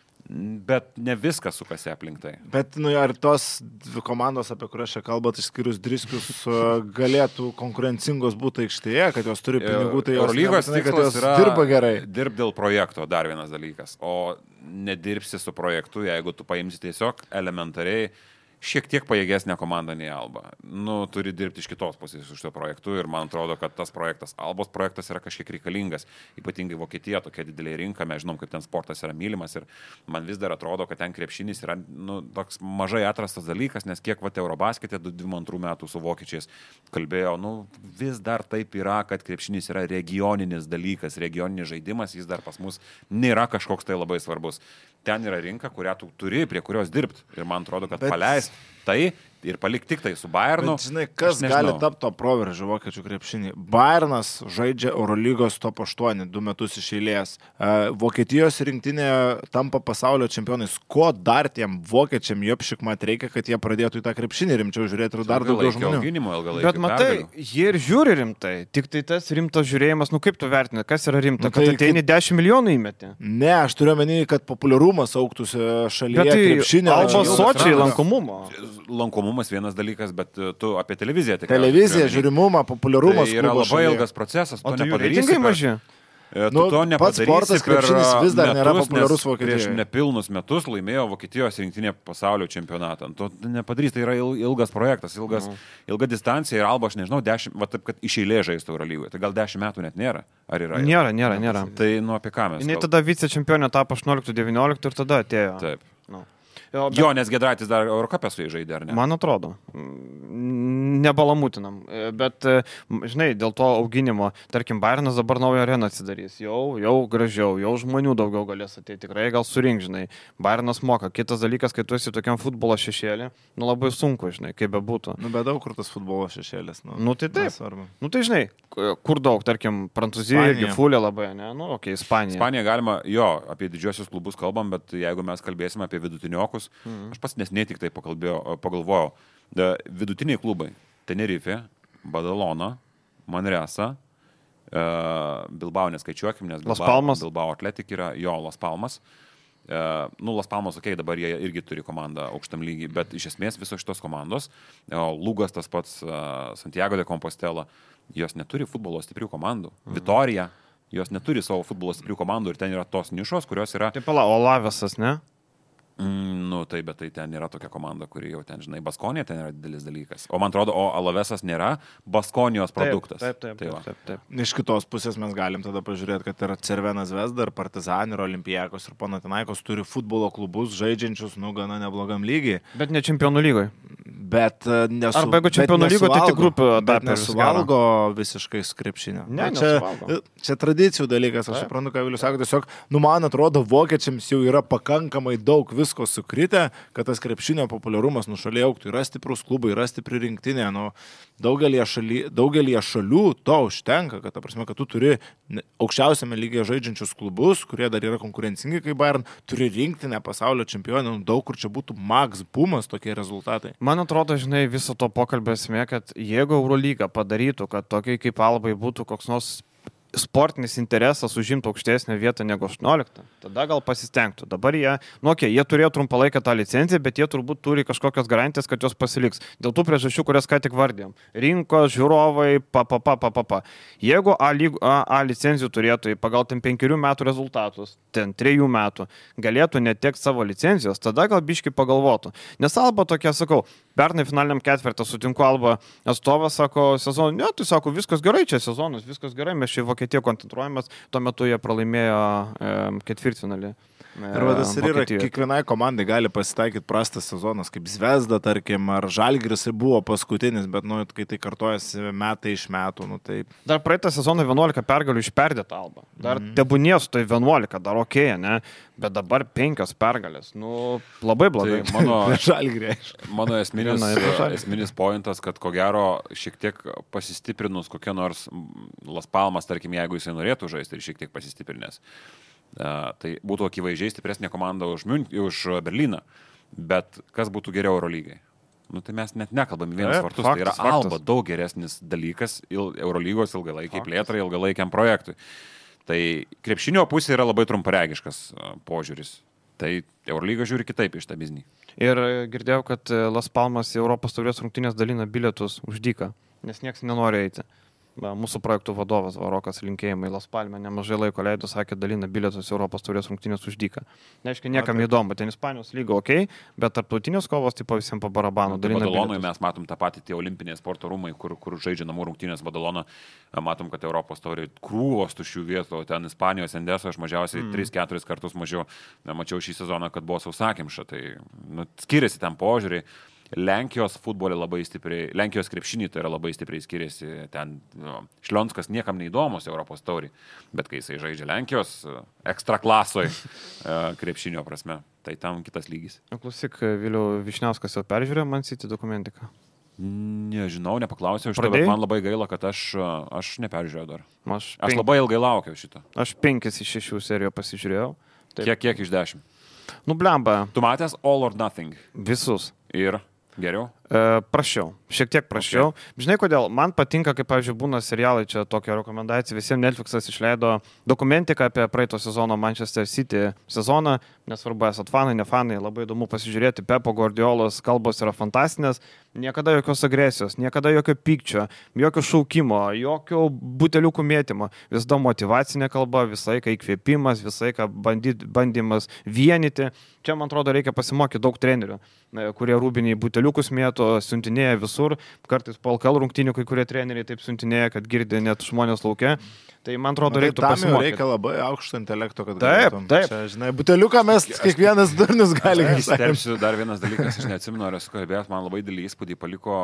Bet ne viskas sukasi aplink tai. Bet, nu, ar tos dvi komandos, apie kurias čia kalbat, išskyrus Driskius, galėtų konkurencingos būti aikštėje, kad jos turi pinigų, tai jos, Eurolygos tikslas yra dirba gerai. Dirbti dėl projekto, dar vienas dalykas. O nedirbsi su projektu, jeigu tu paimsi tiesiog elementariai šiek tiek pajėgesnė komanda nei Alba. Nu, turi dirbti iš kitos pusės su šito projektu ir man atrodo, kad tas projektas, Albos projektas yra kažkiek reikalingas, ypatingai Vokietija, tokia didelė rinka, mes žinom, kaip ten sportas yra mylimas ir man vis dar atrodo, kad ten krepšinis yra nu, toks mažai atrastas dalykas, nes kiek vat Eurobasketė du tūkstančiai antrų metų su vokiečiais kalbėjo, nu, vis dar taip yra, kad krepšinis yra regioninis dalykas, regioninis žaidimas, jis dar pas mus nėra kažkoks tai labai svarbus. Ten yra rinka, kurią tu turi, prie kurios dirbti. Ir man atrodo, kad bet... paleist tai ir palik tik tai su Bayernu. Bet, žinai, kas gali tapti to proveržio vokiečių krepšinį? Bayernas žaidžia Eurolygos top aštuoni du metus iš eilės. Vokietijos rinktinė tampa pasaulio čempionais. Ko dar tiem vokiečiam jopšikmat reikia, kad jie pradėtų į tą krepšinį rimčiau žiūrėti ir dar daugiau žmonių? Auginimo, bet matai, jie ir žiūri rimtai. Tik tai tas rimtas žiūrėjimas, nu kaip tu vertini, kas yra rimta, nu, tai, kad ateini dešimt milijonų įmeti? Ne, aš turiu omeny, kad populiarumas augtųsi šalyje tai krepšinio. Albos Sočiai lankomumo. Lankomumas vienas dalykas, bet tu apie televiziją tik. Televizija, žiūrimumą, populiarumą. Tai yra labai šalyje. Ilgas procesas. O tu jų reitingai maži? Tu Nu, to pats nepadarysi sportas per krepšinis vis dar metus, nėra populiarus nes Vokietijoje. Prieš nepilnus metus laimėjo Vokietijos rinktinė pasaulio čempionatą. Tu nepadarys, tai yra il- ilgas projektas, ilgas, Mhm. ilga distancija ir Alba, aš nežinau, dešimt, va taip, kad iš eilės žaistų Eurolygoje. Tai gal dešimt metų net nėra. Ar yra? Nėra, nėra, nėra. Tai nu apie ką mes? Jis kalbam? tada vicečempionė tapo aštuonioliktų devyniolika ir tada atėjo. Taip. Nu. Jo, bet- Jo, nes Gedraitis dar Eurocapę su jais žaidė, ar ne? Man atrodo. Mm, Nebalamutinam. E, Bet, e, m, žinai, dėl to auginimo, tarkim, Bayernas dabar naują areną atsidarys. Jau, jau gražiau, jau žmonių daugiau galės ateiti. Tikrai gal surink, žinai. Bayernas moka. Kitas dalykas, kai tu esi tokiam futbolo šešėlį, nu labai sunku, žinai, kaip bebūtų. Nu, bet daug kur tas futbolo šešėlis. Nu, Nu, tai taip. nesvarbu. Nu tai žinai, k- kur daug, tarkim, Prancūzija irgi Ispanija. fulė labai, ne? Nu, okei, okay, Ispanija. Ispanija galima, jo, apie didžiosius klubus kalbam, bet jeigu mes kalbėsime apie vidutiniokus, mhm. aš pats nesnei tik tai pakalbėjau, pagalvojau, da, vidutiniai klubai - Tenerife, Badalona, Manresa, uh, Bilbao neskaičiuokim, nes Las Bilbao, Palmas. Bilbao Atletik yra jo Las Palmas. Uh, nu, Las Palmas, okei, okay, dabar jie irgi turi komandą aukštam lygiai, bet iš esmės visos šitos komandos, uh, Lugas tas pats, uh, Santiago de Compostela, jos neturi futbolo stiprių komandų. Mhm. Vitorija, jos neturi savo futbolo stiprių komandų ir ten yra tos nišos, kurios yra... Taip, pala, Olavesas, ne? Mm, nu, tai, bet tai ten yra tokia komanda, kuri jau ten, žinai, Baskonija ten yra didelis dalykas. O man atrodo, o Alavesas nėra Baskonijos produktas. Taip, taip, Tai taip, va. taip, taip. Iš kitos pusės mes galim tada pažiūrėti, kad ir Cervenas Vesda, ir Partizan, ir Olimpijakos, ir Panathinaikos turi futbolo klubus žaidžiančius, nu, gana neblogam lygiai. Bet ne čempionų lygoje. Bet e, nesu, Arba jeigu bet čempionų lygoje, tai tik nesuvalgo- grupių bet etape vis nesuvalgo visiškai skrepšinio. Ne, Nu, čia, nesuvalgo. čia tradicijų dalykas, aš Taip. suprantu, ką Vilius sako, tiesiog, nu, man atrodo, vokiečiams jau yra pakankamai daug visko sukritę, kad tas krepšinio populiarumas nušaliai auktų. Yra stiprus klubai, yra stipri rinktinė. Nu, daugelie, šaly, daugelie šalių to užtenka, kad, ta prasme, kad tu turi ne- aukščiausiame lygyje žaidžiančius klubus, kurie dar yra konkurencingi kaip Bayern, turi rinktinę pasaulio čempionų, nu, daug kur čia būtų max bumas tokie rezultatai. Man atrodo, žinai, viso to pokalbio esmė, kad jeigu Eurolyga padarytų, kad tokiai kaip Albai būtų koks nors sportinis interesas užimtų aukštesnę vietą negu aštuonioliktą, tada gal pasistengtų. Dabar jie, nu, okay, jie turėjo trumpalaikę tą licenciją, bet jie turbūt turi kažkokias garantijas, kad jos pasiliks. Dėl tų priežasčių, kurias ką tik vardėm. Rinkos, žiūrovai, papapa, papapa. Jeigu A, lyg, A, A licencijų turėtojai pagal ten penkerių metų rezultatus, ten trejų metų, galėtų netekti savo licencijos, tada gal biški pagalvotų. Nes Alba tokia, sakau, pernai finaliniam ketvirtą sutinku Alba atstovas, sako, sezoną, ne, tai sako, viskas gerai, čia sezonas, viskas gerai, mes čia į Vokietiją koncentruojamės, tuo metu jie pralaimėjo e, ketvirtfinalį. Ir vadas ir yra, kiekvienai komandai gali pasitaikyti prastas sezonas, kaip Zvezda, tarkim, ar Žalgiris buvo paskutinis, bet, nu, kai tai kartojasi metai iš metų, nu, tai... Dar praeitą sezoną vienuolika pergalių išperdėta Alba. Dar mm. tebūnės tai vienuolika, dar ok, ne? Bet dabar penkios pergalės. Nu, labai blogai. Tai mano, Žalgirį. mano esminis, Viena ir Žalgiris. esminis pointas, kad ko gero šiek tiek pasistiprinus kokia nors Las Palmas, tarkim, jeigu jisai norėtų žaisti ir šiek tiek pasistiprinęs. Uh, tai būtų akivaizdžiai stipresnė komanda už, Mün, už Berlyną, bet kas būtų geriau Eurolygai? Nu, tai mes net nekalbame vienas Taip, vartus, faktas, tai yra faktas. Alba daug geresnis dalykas il, Eurolygos ilgalaikiai Faktas. plėtrai, ilgalaikiam projektui. Tai krepšinio pusė yra labai trumparegiškas uh, požiūris. Tai Eurolyga žiūri kitaip iš tą biznį. Ir girdėjau, kad Las Palmas į Europos taurės rungtynės dalina bilietus už dyką, nes niekas nenori eiti. Va, mūsų projektų vadovas Varokas linkėjimai Las Palme nemažai laiko leido, sakė, dalina bilietus Europos taurės rungtynės už dyką. Neaiškiai, niekam įdomu, ten Ispanijos lyga ok, bet tarptautinės kovos tipo visiems po barabanu dalina Badalonui bilietus. mes matom tą patį, tie olimpiniai sporto rūmai, kur, kur žaidžia namų rungtynės Badaloną. Matom, kad Europos taurė krūvos tuščių vietų, o ten Ispanijos Endeso aš mažiausiai mm. tris keturis kartus mažiau mačiau šį sezoną, kad buvo sausakimša. Tai nu, skiriasi ten požiūriai. Lenkijos futbolė labai stipriai, Lenkijos krepšinį tai yra labai stipriai skiriasi, ten nu, Šlionskas niekam neįdomus Europos taurį, bet kai jisai žaidžia Lenkijos ekstra klasoj krepšinio prasme, tai tam kitas lygis. Klausyk, Viliau Višniauskas jau peržiūrėjo Man City dokumentiką. Nežinau, nepaklausiau iš to, bet man labai gaila, kad aš, aš neperžiūrėjau dar. Aš, Aš penk... labai ilgai laukiau šito. aš penkis iš šešių serijų pasižiūrėjau. Taip. Kiek, kiek iš dešimt? Nu, blemba, Tu matęs All or Nothing visus. ir geriau? Prašiau, šiek tiek prašiau. Okay. Žinai, kodėl? Man patinka, kaip, pavyzdžiui, būna serialai, čia tokia rekomendacija. Visiems Netflixas išleido dokumentiką apie praeito sezono Manchester City sezoną. Nesvarbu, esat fanai, ne fanai, labai įdomu pasižiūrėti. Pepo Guardiolos kalbos yra fantastinės. Niekada jokios agresijos, niekada jokio pykčio, jokio šaukimo, jokio buteliukų mėtymo. Visada motyvacinė kalba, visai kai įkvėpimas, visai kai bandyt, bandymas vienyti. Čia, man atrodo, reikia pasimokyti daug trenerių, kurie rūbiniai buteliukus mėto, siuntinėja visur. Kartais po L K L rungtynių kai kurie treneriai taip siuntinėja, kad girdi net žmonės laukia. Tai, man atrodo, reiktų pasimokyti. Tam reikia labai aukšto intelekto, kad taip, galėtum. taip. Čia, žinai, buteliuką mes kiekvienas durnius gali. Stepsiu dar vienas dalykas, aš neatsimenu, ar esu kalbėjęs, man labai didelį įspūdį paliko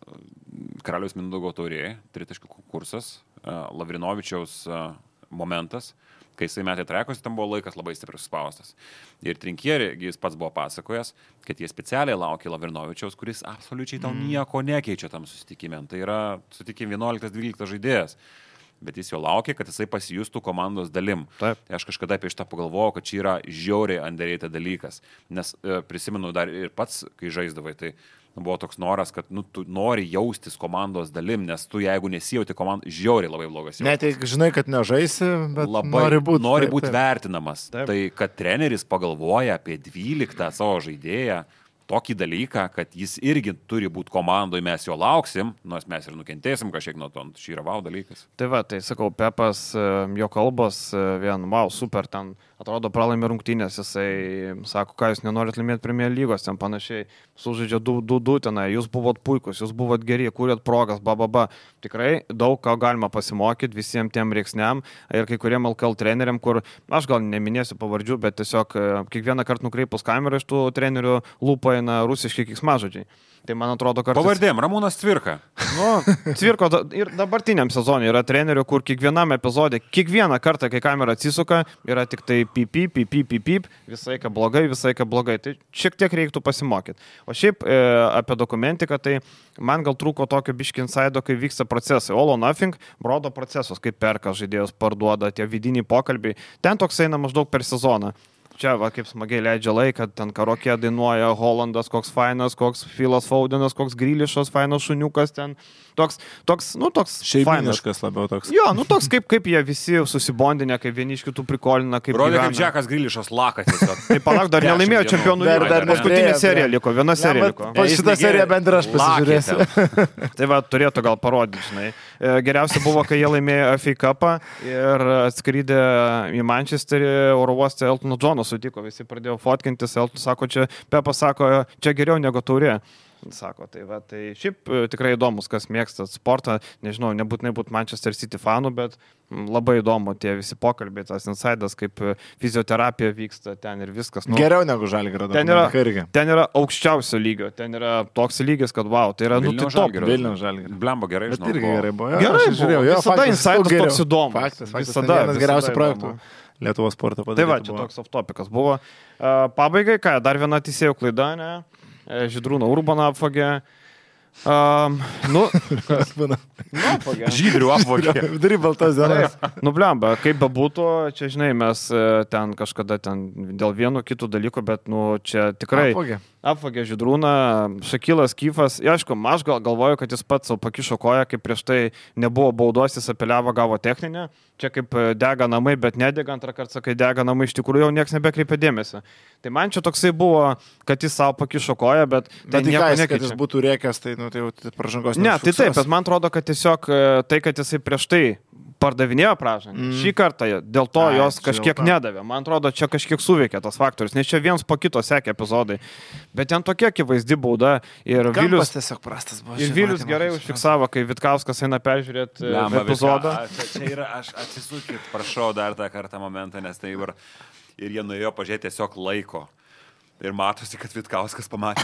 Karaliaus Mindaugo taurė, tritaškių konkursas, Lavrinovičiaus momentas, kai jisai metė trekus, tam buvo laikas labai stipriai suspaustas. Ir Trinkieri, jis pats buvo pasakojęs, kad jie specialiai laukė Lavrinovičiaus, kuris absoliučiai tau nieko nekeičia tam susitikime. Tai yra, sutikim, vienuoliktas dvyliktas žaidėjas. Bet jis jo laukia, kad jisai pasijustų komandos dalim. Taip. Aš kažkada apie šitą pagalvojau, kad čia yra žiauriai underrated dalykas. Nes e, prisimenu dar ir pats, kai žaisdavai, tai buvo toks noras, kad nu, tu nori jaustis komandos dalim, nes tu jeigu nesijauti komandos, žiauriai labai blogas jaustis. Net jeigu žinai, kad nežaisi, bet labai nori būti nori būt vertinamas. Taip. Tai kad treneris pagalvoja apie dvyliktą savo žaidėją, tokį dalyką, kad jis irgi turi būti komandoje, mes jo lauksim, nors mes ir nukentėsim kažkiek nuo to, šį yra wow dalykas. Tai va, tai sakau, Pepas, jo kalbos, vien, wow, super, ten atrodo pralaimė rungtynės, jisai sako, ką jūs nenorit laimėti Premier lygos, ten panašiai, sužaidžia du du tenai, jūs buvot puikus, jūs buvot geri, kūrėt progas, ba, ba, ba. Tikrai daug ką galima pasimokyti visiems tiem reiksniam ir kai kuriem L K L treneriam, kur aš gal neminėsiu pavardžių, bet tiesiog kiekvieną kartą nukreipus kamerą iš tų trenerių lūpa eina rusiški keiksmažodžiai. Tai man atrodo, kartais... Pavardėm, Ramūnas Cvirka. Nu, Cvirko da, ir dabartiniam sezonui yra trenerių, kur kiekvienam epizodė, kiekvieną kartą, kai kamera atsisuka, yra tik tai pip, pip, pip, pip, pip, pip, visai ką blogai, visai ką blogai. Tai šiek tiek reiktų pasimokyti. O šiaip e, apie dokumentiką, tai man gal trūko tokio biški insaido, kai vyksta procesai. All or Nothing rodo procesus, kaip perka žaidėjus, parduoda, tie vidiniai pokalbiai. Ten toks eina maždaug per sezoną. Čia, va, kaip smagiai leidžia laiką, ten karokė dainuoja Holandas, koks fainas, koks Filas Faudenas, koks Grilišas, fainas šuniukas ten. Toks, toks, nu, toks šeiminiškas labiau toks. Jo, nu, toks kaip, kaip jie visi susibondinę, kaip vieni iš kitų prikolina, kaip rodė, kaip Džekas Grilišas laka tiesiog. Tai palauk, dar nelaimėjo čempionų lygos. Dar paskutinė serija liko, viena serija liko. Po šitą seriją bent ir aš pasižiūrėsiu. Tai va, turėtų gal parodyti, žinai. Geriausia buvo, kai jie laimėjo F A Cupą ir atskridė į Manchesterį oro uostą Eltono Džono sutiko, visi pradėjo fotkintis, Eltonas sako, čia, Pepas sako, čia geriau negu taurė. Sako, tai va, tai šiaip tikrai įdomus, kas mėgsta sportą, nežinau, nebūtinai būtų Manchester City fanų, bet labai įdomu tie visi pokalbiai, tas insaidas, kaip fizioterapija vyksta ten ir viskas. Nu, geriau negu Žalgirio. Ten yra, ten yra aukščiausio lygio, ten yra toks lygis, kad wow, tai yra Vilniaus nu, tai top. Vilniaus Žalgirio. Blemba gerai, žinau. Bet irgi gerai buvo. Jo, gerai, žiūrėjau, jo, visada insaidas toks įdomus. Faktas, faktas, visada, vienas geriausių projektų Lietuvos sporto padaryti. Tai va, čia buvo toks off-topicas buvo. Uh, pabaigai, ką, dar viena teisėjų klaida, ne? Žydrūną Urbaną apvagė. Um, nu, kas būna? Nu, apvagė. Žydrių apvagė. Vidury baltos dienos. Nu, blemba, kaip bebūtų, čia, žinai, mes ten kažkada ten dėl vieno kitų dalykų, bet, nu, čia tikrai... Apvagė. Apvagė Žydrūną, Šakilas Kyfas. Ja, aišku, aš gal, galvoju, kad jis pats savo pakišo koją, kaip prieš tai nebuvo baudos, jis apeliavo, gavo techninę. Čia kaip dega namai, bet nedega, antrą kartą, kai dega namai, iš tikrųjų jau niekas nebekreipia dėmesio. Tai man čia toksai buvo, kad jis savo pakišo koją, bet... Bet tai ką, kad jis būtų rėkęs, tai, nu, tai jau pražangos ne, tai taip, bet man atrodo, kad tiesiog tai, kad jisai prieš tai pardavinėjo pražangą. Mm. Šį kartą dėl to Ai, jos kažkiek nedavė. Man atrodo, čia kažkiek suveikė tas faktorius, nes čia viens po kito sekė epizodai. Bet ten tokia akivaizdi bauda ir Kampas Vilius... tiesiog prastas buvo. Ir Vilius gerai užfiksavo, kai Vitkauskas eina peržiūrėti epizodą. Čia, čia yra, aš atsisukit, prašau dar tą kartą momentą, nes tai ir, ir jie nuėjo pažiūrėti tiesiog laiko. Ir matosi, kad Vitkauskas pamatė.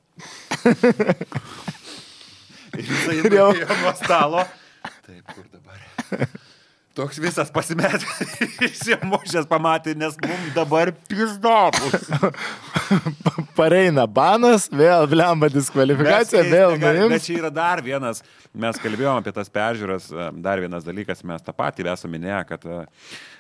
Ir jisai nuėjo nuo stalo. Taip, kur dabar? Toks visas pasimetė, išsimušęs pamatė, nes mums dabar pizdopus. Pareina banas, vėl blemba diskvalifikacija, mes, vėl nuims. Bet čia yra dar vienas, mes kalbėjom apie tas peržiūras, dar vienas dalykas, mes tą patį esame minėję, kad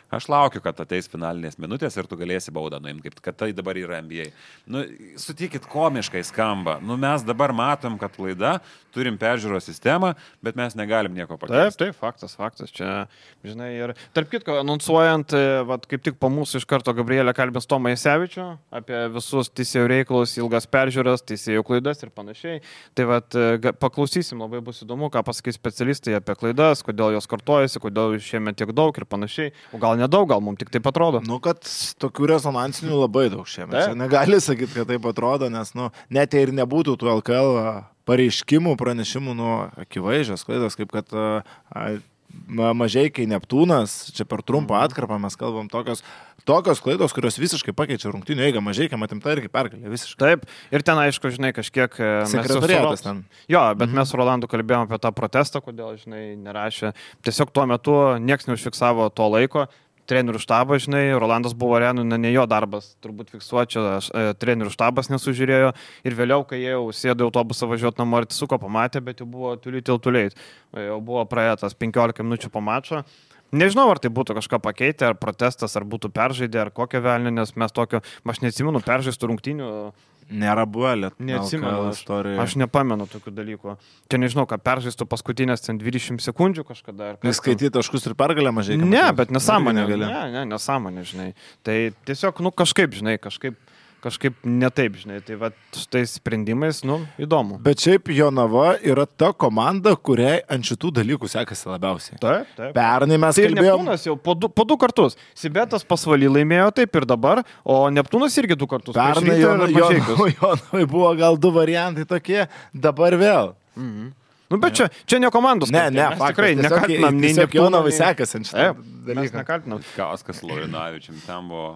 Aš laukiu, kad ateis finalinės minutės ir tu galėsi baudą nuimti, kaip kad tai dabar yra N B A. Nu, sutikit, komiškai skamba. Nu, mes dabar matom, kad klaida, turim peržiūros sistemą, bet mes negalim nieko pakeisti. Taip, taip, faktas, faktas. Čia, žinai, ir tarp kitko, anonsuojant, vat, kaip tik po mūsų iš karto Gabrielė kalbės Tomą Jasevičių apie visus teisėjų reikalus, ilgas peržiūras, teisėjų klaidas ir panašiai. Tai vat, paklausysim, labai bus įdomu, ką pasakys specialistai apie klaidas, kodėl jos kartojasi, kodėl šiemet tiek daug ir panašiai. O gal nedaug, gal mums tik taip atrodo. Nu, kad tokių rezonansinių labai daug šiemet. Čia negali sakyti, kad taip atrodo, nes, nu, net ir nebūtų tų L K L pareiškimų, pranešimų, nu, akivaizdžios klaidos, kaip kad a, a, Mažeikiai Neptūnas, čia per trumpą atkarpą mes kalbam, tokios, tokios klaidos, kurios visiškai pakeičia rungtynių eigą. Mažeikiai atimta irgi pergalė visiškai. Taip, ir ten aišku, žinai, kažkiek... Sekretariatas ten. Jo, bet mhm. mes su Rolandu kalbėjom apie tą protestą, kodėl, žinai, nerašė. Tiesiog tuo metu nieks neužfiksavo to laiko. Trenerių štabas, žinai, Rolandas buvo arenų, ne jo darbas, turbūt fiksuočio, e, trenerių štabas nesužiūrėjo ir vėliau, kai jie jau sėdo autobusą važiuoti namo ir tisuko pamatė, bet jau buvo tuliai tiltuliai, jau buvo praėtas penkiolika minučių po mačo. Nežinau, ar tai būtų kažką pakeitę, ar protestas, ar būtų peržaidę, ar kokią velnį, nes mes tokio, aš neatsimenu peržaistų rungtynių. Nėra buvo liet. Neatsimenu, aš, aš nepamenu tokių dalykų. Čia nežinau, ką peržaistų paskutinės ten dvidešimt sekundžių kažkada. Neskaityti taškus ir pergalę mažai. Ne, bet nesąmonė. Ne, ne, nesąmonė, žinai. Tai tiesiog, nu, kažkaip, žinai, kažkaip, kažkaip netaip, žinai. Tai va, tais sprendimais, nu, įdomu. Bet šiaip Jonava yra ta komanda, kuriai ant šitų dalykų sekasi labiausiai. Taip, taip. Pernai mes tai kalbėjom... Neptūnas jau po du, po du kartus. Sibetas pasvalį laimėjo taip ir dabar, o Neptūnas irgi du kartus. Pernai Jonavai buvo gal du variantai tokie, dabar vėl. Mhm. Nu, bet čia, čia ne komandos. Ne, ne, mes tikrai tiesiog, nekaltinam nei tiesiog Jonavai nei... sekasi ant šitą dalyką. Mes nekaltinam. Kauskas Laurinavičiam ten buvo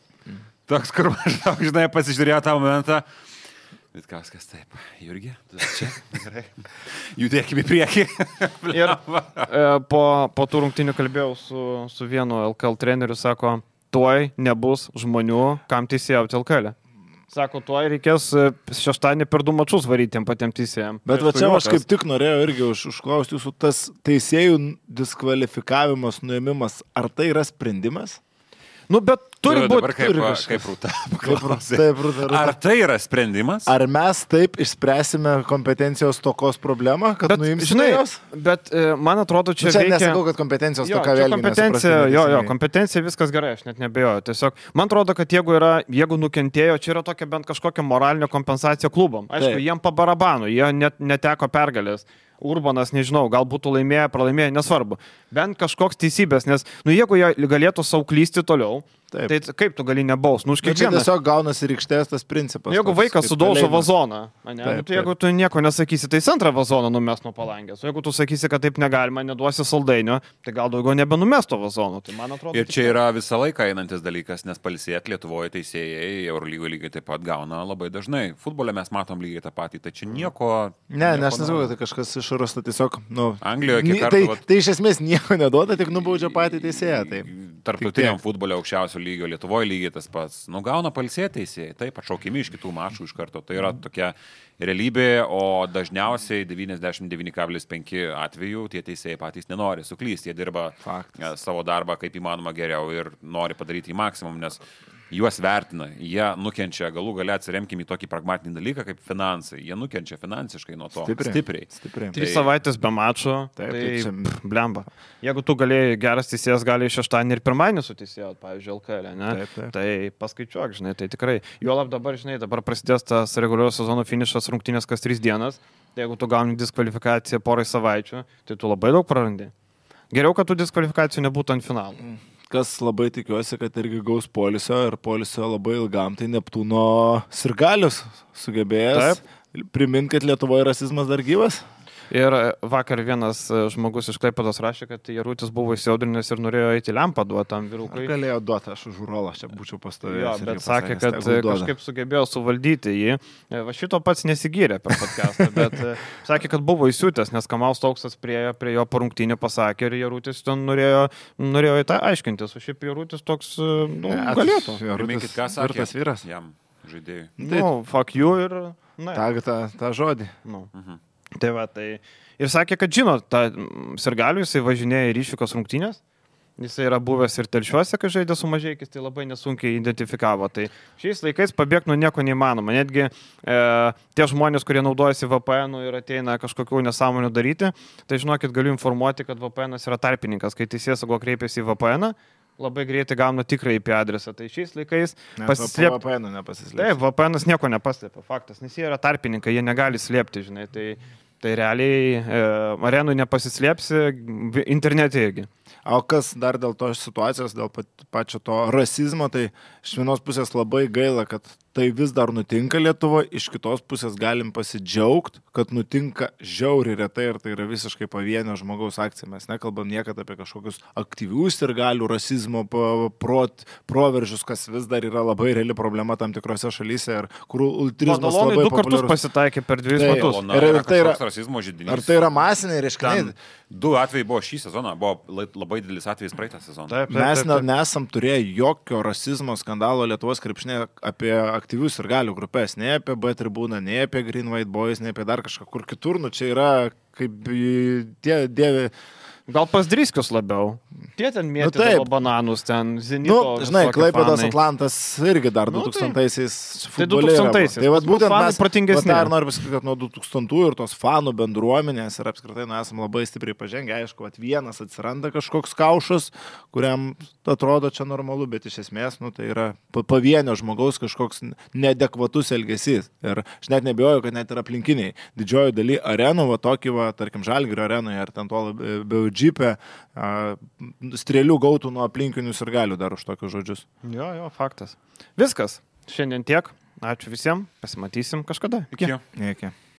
toks, kur maždaug, žinai, pasižiūrėjo tą momentą. Vitkauskas, taip, Jurgi, tu čia, gerai. Judėkime į priekį. Ir e, po, po tų rungtynių kalbėjau su, su vienu L K L treneriu, sako, tuoj nebus žmonių, kam teisėjauti L K L. Sako, tuoj reikės šeštadienį per du mačus varyti tiem patiem teisėjam. Bet va čia aš kaip tik norėjau irgi už, užklausti jūsų, tas teisėjų diskvalifikavimas, nuėmimas, ar tai yra sprendimas? Nu, bet turi būti kaip, kažkas. Kaip rūta. Kaip taip, rūta, rūta. Ar tai yra sprendimas? Ar mes taip išspręsime kompetencijos tokos problemą, kad bet, nuimsime žinai, jos? Bet e, man atrodo, čia, čia veikia... nesakau, kad kompetencijos jo, toka vėlgi. Kompetencija, jo, jo, kompetencija viskas gerai, aš net nebejoju. Tiesiog, man atrodo, kad jeigu, yra, jeigu nukentėjo, čia yra tokia bent kažkokia moralinė kompensacija klubam. Aišku, taip. Jiem pabarabanu, jie net, neteko pergalės. Urbanas, nežinau, gal būtų laimėję, pralaimėję, nesvarbu. Bent kažkoks teisybės, nes, nu, jeigu jie galėtų sauklysti toliau, taip. Tai kaip tu gali nebaus? Nu, čia tiesiog gaunasi rykštės tas principas. Jeigu toks, vaikas sudaužo vazoną, ne, taip, nu, tai jeigu tu nieko nesakysi, tai antrą vazoną numes nuo palangės. O jeigu tu sakysi, kad taip negalima, neduosi saldainio, tai gal daugiau nebenumes to vazono. Tai man atrodo, ir čia tai... yra visą laiką einantis dalykas, nes pailsėti Lietuvoje teisėjai Eurolygoje lygiai taip pat gauna labai dažnai. Futbole mes matom lygiai tą patį, tai čia nieko... Ne, ne, aš nesakau, kad tai kažkas išrasta tiesiog, nu... Anglijoje kiek kartų... Tai, vat... tai iš esmės nieko neduoda, tik nubaudžia patį teisėją. Tai... Tarptautiniam futbole aukščiausio lygio, Lietuvoje lygiai tas pats. Nu, gauna pailsėti teisėjai, taip, atšaukimi iš kitų mačų iš karto. Tai yra tokia realybė, o dažniausiai devyniasdešimt devyni kablelis penki atveju tie teisėjai patys nenori suklysti. Jie dirba Faktas. Savo darbą kaip įmanoma geriau ir nori padaryti į maksimum, nes juos vertina, jie nukenčia, galų gale atsiremkim į tokį pragmatinį dalyką kaip finansai. Jie nukenčia finansiškai nuo to. Stipriai. Stipriai. Stipriai. Trys tai... savaitės be mačo, taip, tai čia... blemba. Jeigu tu galėjai, geras teisėjas gali šeštadienį ir pirmadienį suteisėjot, pavyzdžiui, L K L, ne? Taip, taip. Tai paskaičiuok, žinai, tai tikrai. Juolab dabar, žinai, dabar prasidės tas reguliarios sezono finišas rungtynės kas tris dienas. Tai jeigu tu gauni diskvalifikaciją porai savaičių, tai tu labai daug prarandi. Geriau, kad tų diskvalifikacijų nebūtų ant finalo. Mm. Kas labai tikiuosi, kad irgi gaus polisio ir polisio labai ilgam, tai Neptūno sirgalius sugebėjęs. Primint, kad Lietuvoje rasizmas dar gyvas. Ir vakar vienas žmogus iš Klaipėdos rašė, kad Jarutis buvo įsiaudrinęs ir norėjo eiti lempą duoti tam vyrukui. Ar galėjo duoti, aš už Urolą čia būčiau pastovėjęs. Jo, bet sakė, kad kažkaip sugebėjo suvaldyti jį. Va šito pats nesigyrė per podcastą, bet sakė, kad buvo įsiūtęs, nes Kamaus Tauksas prie, prie jo parungtinį pasakė ir Jarutis ten norėjo, norėjo į tą aiškintis. O šiaip Jarutis toks, nu, ne, galėtų. Jarutis, ką sakė tas vyras jam žaidėjui. Nu, fuck you ir... Ta, ta, ta žodį. Nu. Mhm. Tai va, tai ir sakė, kad žino, tą sirgalių jisai važinėja į Ryšvikos rungtynės, Jis yra buvęs ir telšiuose, kai žaidė su Mažeikis, tai labai nesunkiai identifikavo. Tai šiais laikais pabėgti nuo nieko neįmanoma. Netgi e, tie žmonės, kurie naudojasi V P N ir ateina kažkokių nesąmonių daryti, tai žinokit, galiu informuoti, kad V P N yra tarpininkas. Kai teisėsauga kreipiasi į V P N, labai greitai gauna tikrą I P adresą. Tai šiais laikais pasislėpti. V P N nepasislėpti. Taip, V P N nieko nepaslėpia, faktas, nes jie yra tarpininkai, jie negali slėpti, žinai. Tai, tai realiai e, arenui nepasislėpsi, internete irgi. O kas dar dėl tos situacijos, dėl pačio to rasizmo, tai iš vienos pusės labai gaila, kad tai vis dar nutinka Lietuvoje, iš kitos pusės galim pasidžiaugti, kad nutinka žiauriai retai ir tai yra visiškai pavienio žmogaus akcija. Mes nekalbam niekada apie kažkokius aktyvius ir galių rasizmo prot, proveržius, kas vis dar yra labai reali problema tam tikrose šalyse ir kur ultrizmas Badalonai labai du populiarus. kartus pasitaikė per dvejus tai, metus. Na, ir, ir tai yra rasizmo židinys. Ar tai yra masiniai reiškiniai? Du atvejai buvo šį sezoną, buvo labai didelis atvejis praeitą sezoną. Taip, taip, Mes taip, taip. nesam turėję jokio rasizmo skandalo Lietuvos krepšinėje apie aktyvius ir galių grupės, ne apie B tribūną, ne apie Green White Boys, ne apie dar kažką kur kitur, nu čia yra kaip tie dievi. Gal pas Driskius labiau. Tie ten mėtydavo nu, bananus, ten Zenito. Nu, žinai, Klaipėdos fanai. Atlantas irgi dar Nu, dutūkstantaisiais Tai dutūkstantaisiais. Tai vat būtent Fanai mes protingesni. Dar noriu pasakyti, kad nuo dutūkstantųjų ir tos fanų bendruomenės ir apskritai nu, esame labai stipriai pažengę. Aišku, vat vienas atsiranda kažkoks kaušas, kuriam atrodo čia normalu, bet iš esmės nu, tai yra pavienio žmogaus kažkoks neadekvatus elgesys. Ir aš net nebijoju, kad net ir aplinkiniai. Didžioji daly arenų, va tokį, va, tarkim, Žalgirio arenoje ar ten to labiau džipę, strėlių gautų nuo aplinkinių ir galių dar už tokius žodžius. Jo, jo, faktas. Viskas. Šiandien tiek. Ačiū visiems. Pasimatysim kažkada. Iki. Iki.